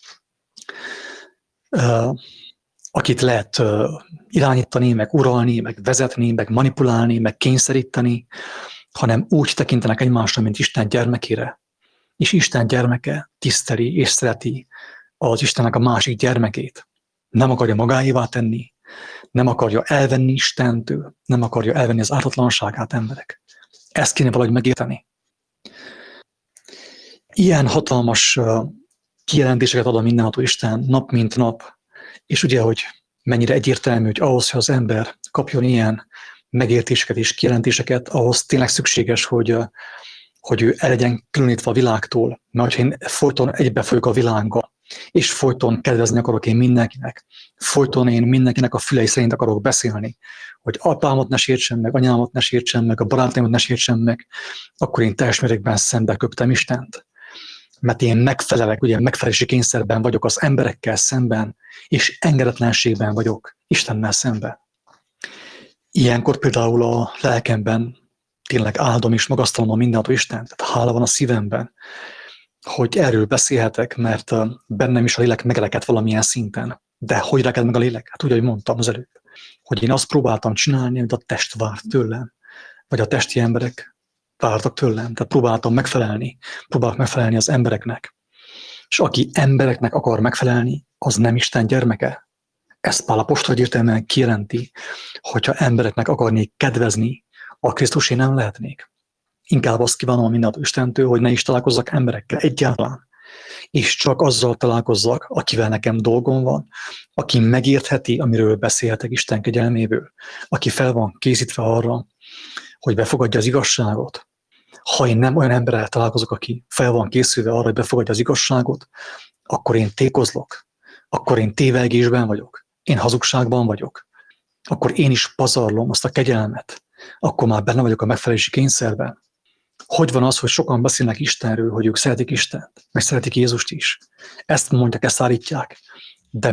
akit lehet irányítani, meg uralni, meg vezetni, meg manipulálni, meg kényszeríteni, hanem úgy tekintenek egymásra, mint Isten gyermekére. És Isten gyermeke tiszteli és szereti az Istennek a másik gyermekét. Nem akarja magáévá tenni, nem akarja elvenni Istentől, nem akarja elvenni az ártatlanságát emberek. Ezt kéne valahogy megérteni. Ilyen hatalmas kijelentéseket ad a mindenható Isten nap mint nap, és ugye, hogy mennyire egyértelmű, hogy ahhoz, hogy az ember kapjon ilyen megértéseket és kijelentéseket, ahhoz tényleg szükséges, hogy ő el legyen különítve a világtól. Mert ha én folyton egybe folyok a világgal, és folyton kedvezni akarok én mindenkinek, folyton én mindenkinek a fülei szerint akarok beszélni, hogy apámat ne sértsem meg, anyámat ne sértsem meg, a barátaimat ne sértsem meg, akkor én teljes mértékben szembe köptem Istent. Mert én megfelelek, ugye megfelelési kényszerben vagyok az emberekkel szemben, és engedetlenségben vagyok Istennel szemben. Ilyenkor például a lelkemben tényleg áldom és magasztalom a mindenható Istent, tehát hála van a szívemben, hogy erről beszélhetek, mert bennem is a lélek megrekedt valamilyen szinten. De hogy reked meg a lélek? Hát úgy, ahogy mondtam az előbb, hogy én azt próbáltam csinálni, amit a test várt tőlem, vagy a testi emberek vártak tőlem. Tehát próbálok megfelelni az embereknek. És aki embereknek akar megfelelni, az nem Isten gyermeke. Ezt Pál apostol egyértelműen kijelenti, hogyha embereknek akarnék kedvezni, a Krisztusé nem lehetnék. Inkább azt kívánom a mindenható Istentől, hogy ne is találkozzak emberekkel egyáltalán. És csak azzal találkozzak, akivel nekem dolgom van, aki megértheti, amiről beszélhetek Isten kegyelméből, aki fel van készítve arra, hogy befogadja az igazságot. Ha én nem olyan emberrel találkozok, aki fel van készülve arra, hogy befogadja az igazságot, akkor én tékozlok, akkor én tévegésben vagyok, én hazugságban vagyok, akkor én is pazarlom azt a kegyelmet, akkor már benne vagyok a megfelelési kényszerben. Hogy van az, hogy sokan beszélnek Istenről, hogy ők szeretik Istent, meg szeretik Jézust is. Ezt mondják, ezt állítják, de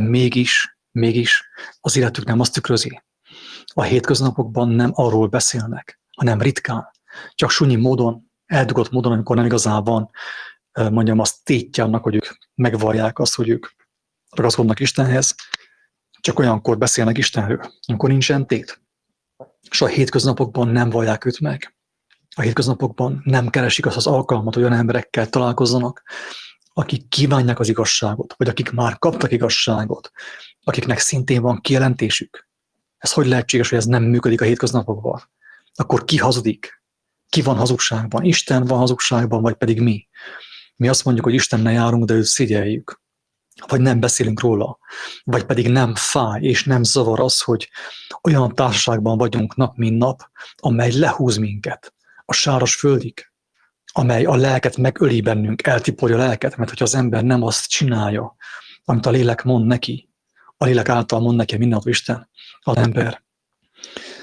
mégis az életük nem azt tükrözi. A hétköznapokban nem arról beszélnek, hanem ritkán, csak sunyi módon, eldugott módon, amikor nem igazán van, mondjam, azt tétje annak, hogy ők megvallják azt, hogy ők ragaszkodnak Istenhez, csak olyankor beszélnek Istenről, amikor nincsen tét. És a hétköznapokban nem vallják őt meg. A hétköznapokban nem keresik azt az alkalmat, hogy olyan emberekkel találkozzanak, akik kívánják az igazságot, vagy akik már kaptak igazságot, akiknek szintén van kijelentésük. Ez hogy lehetséges, hogy ez nem működik a hétköznapokban? Akkor ki hazudik? Ki van hazugságban? Isten van hazugságban, vagy pedig mi? Mi azt mondjuk, hogy Istennel járunk, de őt szégyeljük. Vagy nem beszélünk róla. Vagy pedig nem fáj, és nem zavar az, hogy olyan társaságban vagyunk nap, mint nap, amely lehúz minket a sáros földig, amely a lelket megöli bennünk, eltipolja a lelket, mert hogyha az ember nem azt csinálja, amit a lélek mond neki, a lélek által mond neki mindenható Isten, az ember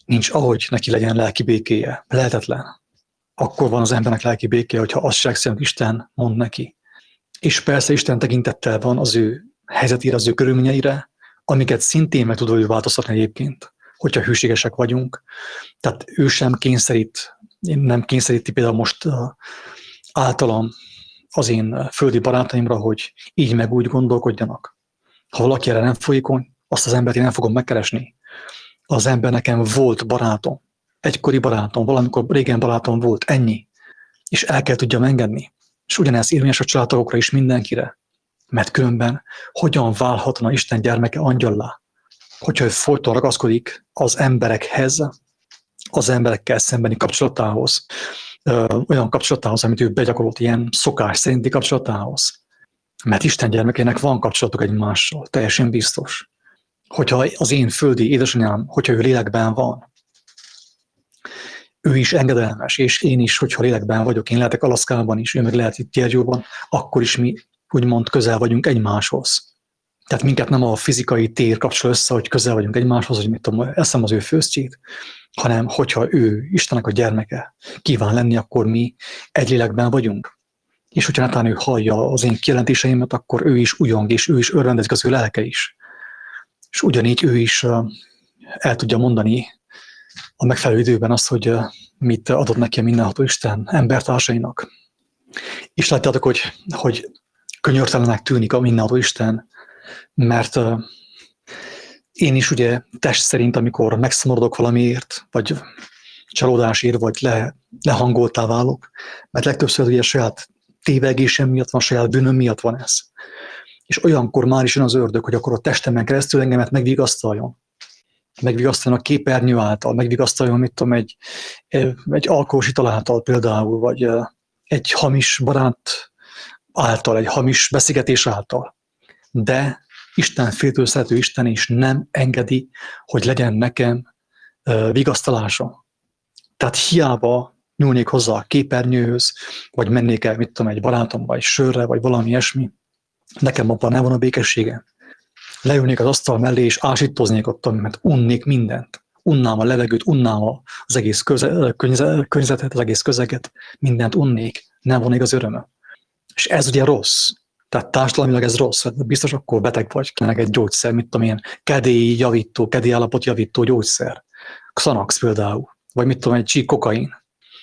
Nincs ahogy neki legyen lelki békéje. Lehetetlen. Akkor van az embernek lelki békéje, hogyha azt cselekszi, amit Isten mond neki. És persze Isten tekintettel van az ő helyzetére, az ő körülményeire, amiket szintén meg tud ő változtatni egyébként, hogyha hűségesek vagyunk. Tehát ő sem kényszerít, nem kényszeríti például most általam az én földi barátaimra, hogy így meg úgy gondolkodjanak. Ha valaki erre nem folyékony, azt az embert én nem fogom megkeresni. Az ember nekem volt barátom, egykori barátom, valamikor régen barátom volt, ennyi. És el kell tudjam engedni. És ugyanez érvényes a családtagokra is, mindenkire. Mert különben hogyan válhatna Isten gyermeke angyallá? Hogyha ő folyton ragaszkodik az emberekhez, az emberekkel szembeni kapcsolatához, olyan kapcsolatához, amit ő begyakorolt, ilyen szokás szerinti kapcsolatához. Mert Isten gyermekének van kapcsolatok egymással, teljesen biztos. Hogyha az én földi édesanyám, hogyha ő lélekben van, ő is engedelmes, és én is, hogyha lélekben vagyok, én lehetek Alaszkában is, ő meg lehet itt Gyergyóban, akkor is mi úgymond közel vagyunk egymáshoz. Tehát minket nem a fizikai tér kapcsol össze, hogy közel vagyunk egymáshoz, hogy mit tudom, eszem az ő főztjét, hanem hogyha ő, Istennek a gyermeke kíván lenni, akkor mi egy lélekben vagyunk. És hogyha netán ő hallja az én kijelentéseimet, akkor ő is ujjong, és ő is örvendezik, az ő lelke is. És ugyanígy ő is el tudja mondani a megfelelő időben azt, hogy mit adott neki a mindenható Isten embertársainak. És látjátok, hogy könyörtelenek tűnik a mindenható Isten, mert én is ugye test szerint, amikor megszomorodok valamiért, vagy csalódásért, vagy lehangoltá válok, mert legtöbbször ugye saját tévegésem miatt van, saját bűnöm miatt van ez. És olyankor már is jön az ördög, hogy akkor a testemen keresztül engemet megvigasztaljon. Megvigasztaljon a képernyő által, megvigasztaljon, mit tudom, egy alkohols ital által például, vagy egy hamis barát által, egy hamis beszélgetés által. De Isten féltő szerető Isten is nem engedi, hogy legyen nekem vigasztalásom. Tehát hiába nyúlnék hozzá a képernyőhöz, vagy mennék el, mit tudom, egy barátomba, egy sörre, vagy valami ilyesmi, nekem abban nem van a békességem. Leülnék az asztal mellé, és ásítoznék ott, mert unnék mindent. Unnám a levegőt, unnám az egész környezetet, az egész közeget, mindent unnék, nem van igaz öröme. És ez ugye rossz. Tehát társadalmilag ez rossz. Biztos akkor beteg vagy, kellene egy gyógyszer, mit tudom én, kedélyállapot javító gyógyszer. Xanax például, vagy mit tudom, egy csík kokain.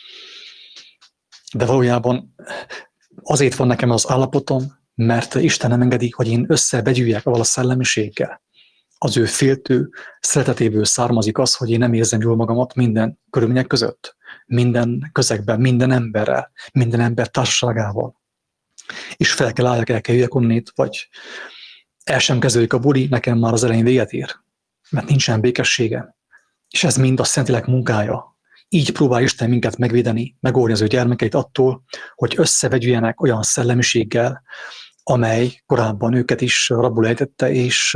De valójában azért van nekem az állapotom, mert Isten nem engedi, hogy én összebegyűjjek avval a szellemiséggel. Az ő féltő szeretetéből származik az, hogy én nem érzem jól magamat minden körülmények között, minden közegben, minden emberrel, minden ember társaságával. És fel kell álljak, el kell jöjjek onnét, vagy el sem kezdődik a buli, nekem már az elején véget ér, mert nincsen békességem. És ez mind a Szentlélek munkája. Így próbál Isten minket megvédeni, megoldani az ő gyermekeit attól, hogy összevegyüljenek olyan szellemiséggel, amely korábban őket is rabul ejtette,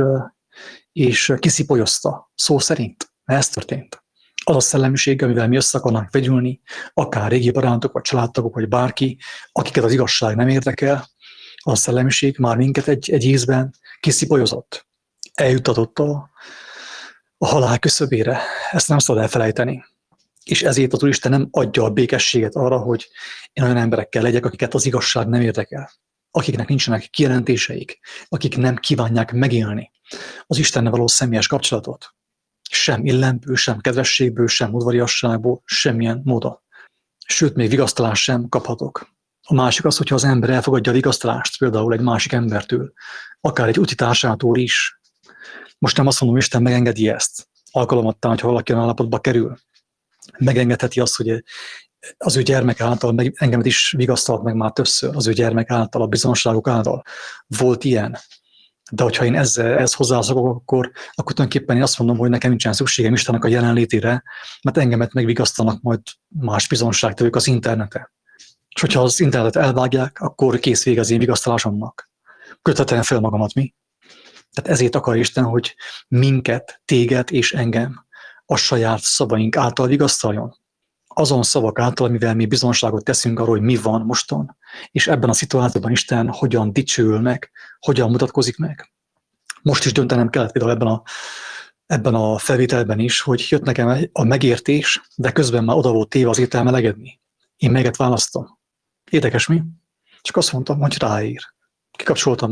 és kiszipolyozta, szó szerint. Ez történt. Az a szellemiség, amivel mi össze akarnánk vegyülni, akár régi barátok, vagy családtagok, vagy bárki, akiket az igazság nem érdekel, az a szellemiség már minket egy ízben kiszipolyozott. Eljuttatott a halál küszöbére. Ezt nem szabad elfelejteni. És ezért az Úristen nem adja a békességet arra, hogy én olyan emberekkel legyek, akiket az igazság nem érdekel, akiknek nincsenek kijelentéseik, akik nem kívánják megélni az Istennel való személyes kapcsolatot. Sem illemből, sem kedvességből, sem udvariasságból, semmilyen módon. Sőt, még vigasztalást sem kaphatok. A másik az, hogyha az ember elfogadja a vigasztalást, például egy másik embertől, akár egy utitársától is. Most nem azt mondom, Isten megengedi ezt. Alkalomattán, hogyha valaki olyan állapotba kerül, megengedheti azt, hogy az ő gyermek által engemet is vigasztalt meg már többször, az ő gyermek által, a bizonságok által. Volt ilyen. De hogyha én ezzel hozzászokok, akkor tulajdonképpen én azt mondom, hogy nekem nincsen szükségem Istennek a jelenlétére, mert engemet megvigasztanak majd más bizonságtevők az interneten. És hogyha az internetet elvágják, akkor kész vége az én vigasztalásomnak. Köthetem fel magamat, mi? Tehát ezért akar Isten, hogy minket, téged és engem a saját szavaink által vigasztaljon. Azon szavak által, amivel mi bizonságot teszünk arról, hogy mi van moston, és ebben a szituációban Isten hogyan dicsőül meg, hogyan mutatkozik meg. Most is döntenem kellett például ebben a ebben a felvételben is, hogy jött nekem a megértés, de közben már oda volt téve az étel melegedni. Én meget választom. Érdekes mi? Csak azt mondtam, hogy ráír. Kikapcsoltam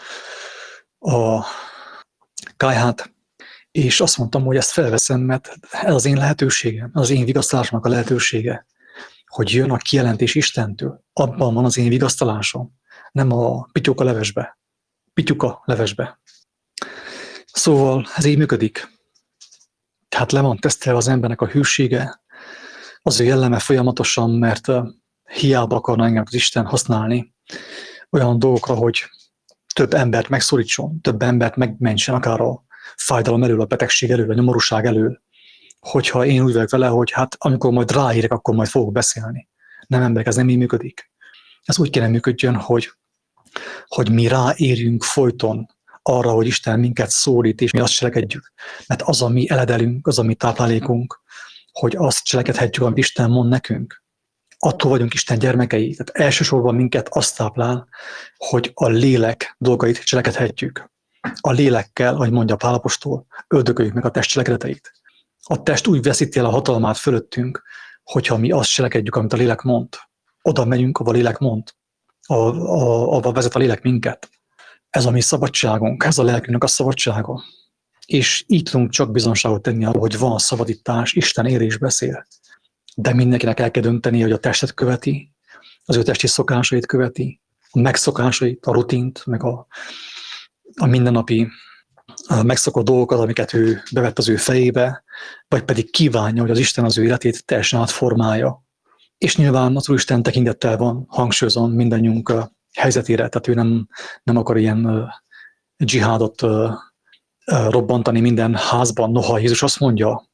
a kályhát, és azt mondtam, hogy ezt felveszem, mert ez az én lehetőségem, az én vigasztalásomnak a lehetősége, hogy jön a kijelentés Istentől. Abban van az én vigasztalásom, nem a pityuka levesbe. Szóval ez így működik. Tehát le van tesztelve az embernek a hűsége, az ő jelleme folyamatosan, mert hiába akarna engem az Isten használni olyan dolgokra, hogy több embert megszorítson, több embert megmentsen, akár a fájdalom elől, a betegség elől, a nyomorúság elől, hogyha én úgy vagyok vele, hogy hát amikor majd ráérek, akkor majd fogok beszélni. Nem emberek, ez nem így működik. Ez úgy kéne működjön, hogy mi ráérjünk folyton arra, hogy Isten minket szólít, és mi azt cselekedjük. Mert az a mi eledelünk, az a mi táplálékunk, hogy azt cselekedhetjük, amit Isten mond nekünk. Attól vagyunk Isten gyermekei. Tehát elsősorban minket azt táplál, hogy a lélek dolgait cselekedhetjük. A lélekkel, ahogy mondja Pál apostol, öldököljük meg a test cselekedeteit. A test úgy veszíti el a hatalmát fölöttünk, hogyha mi azt cselekedjük, amit a lélek mond. Oda megyünk, ahol a lélek mond. Ahova vezet a lélek minket. Ez a mi szabadságunk, ez a lelkünknek a szabadsága. És így tudunk csak bizonságot tenni arra, hogy van szabadítás, Isten él és beszél. De mindenkinek el kell dönteni, hogy a testet követi, az ő testi szokásait követi, a megszokásait, a rutint, meg a mindennapi megszokott dolgokat, amiket ő bevett az ő fejébe, vagy pedig kívánja, hogy az Isten az ő életét teljesen átformálja. És nyilván az Úristen tekintettel van, hangsúlyozom mindannyiunk helyzetére, tehát ő nem akar ilyen dzsihádot robbantani minden házban. Noha Jézus azt mondja,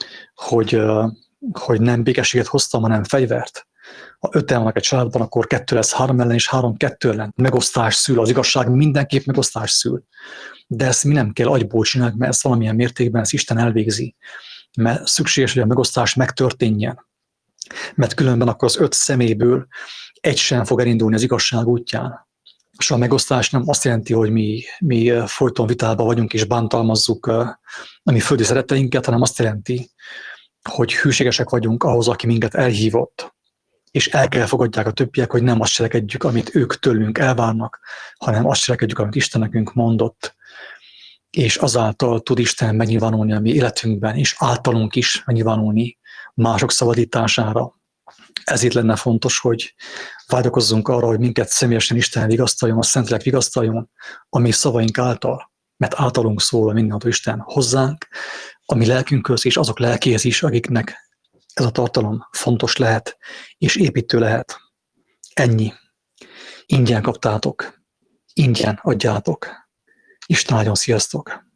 hogy nem békességet hoztam, hanem fegyvert. Ha 5 vannak egy családban, akkor 2 lesz 3 ellen, és 3 2 ellen. Megosztás szül, az igazság mindenképp megosztás szül. De ezt mi nem kell agyból csinálni, mert ezt valamilyen mértékben ezt Isten elvégzi. Mert szükséges, hogy a megosztás megtörténjen. Mert különben akkor az 5 személyből egy sem fog elindulni az igazság útján. És a megosztás nem azt jelenti, hogy mi folyton vitában vagyunk és bántalmazzuk a mi földi szeretteinket, hanem azt jelenti, hogy hűségesek vagyunk ahhoz, aki minket elhívott, és el kell fogadják a többiek, hogy nem azt cselekedjük, amit ők tőlünk elvárnak, hanem azt cselekedjük, amit Isten nekünk mondott, és azáltal tud Isten megnyilvánulni a mi életünkben, és általunk is megnyilvánulni mások szabadítására. Ezért lenne fontos, hogy vágyakozzunk arra, hogy minket személyesen Isten vigasztaljon, a Szentlélek vigasztaljon a mi szavaink által, mert általunk szól mindenható Isten hozzánk, a mi lelkünkhöz és azok lelkéhez is, akiknek ez a tartalom fontos lehet, és építő lehet. Ennyi. Ingyen kaptátok. Ingyen adjátok. Isten áldjon, sziasztok!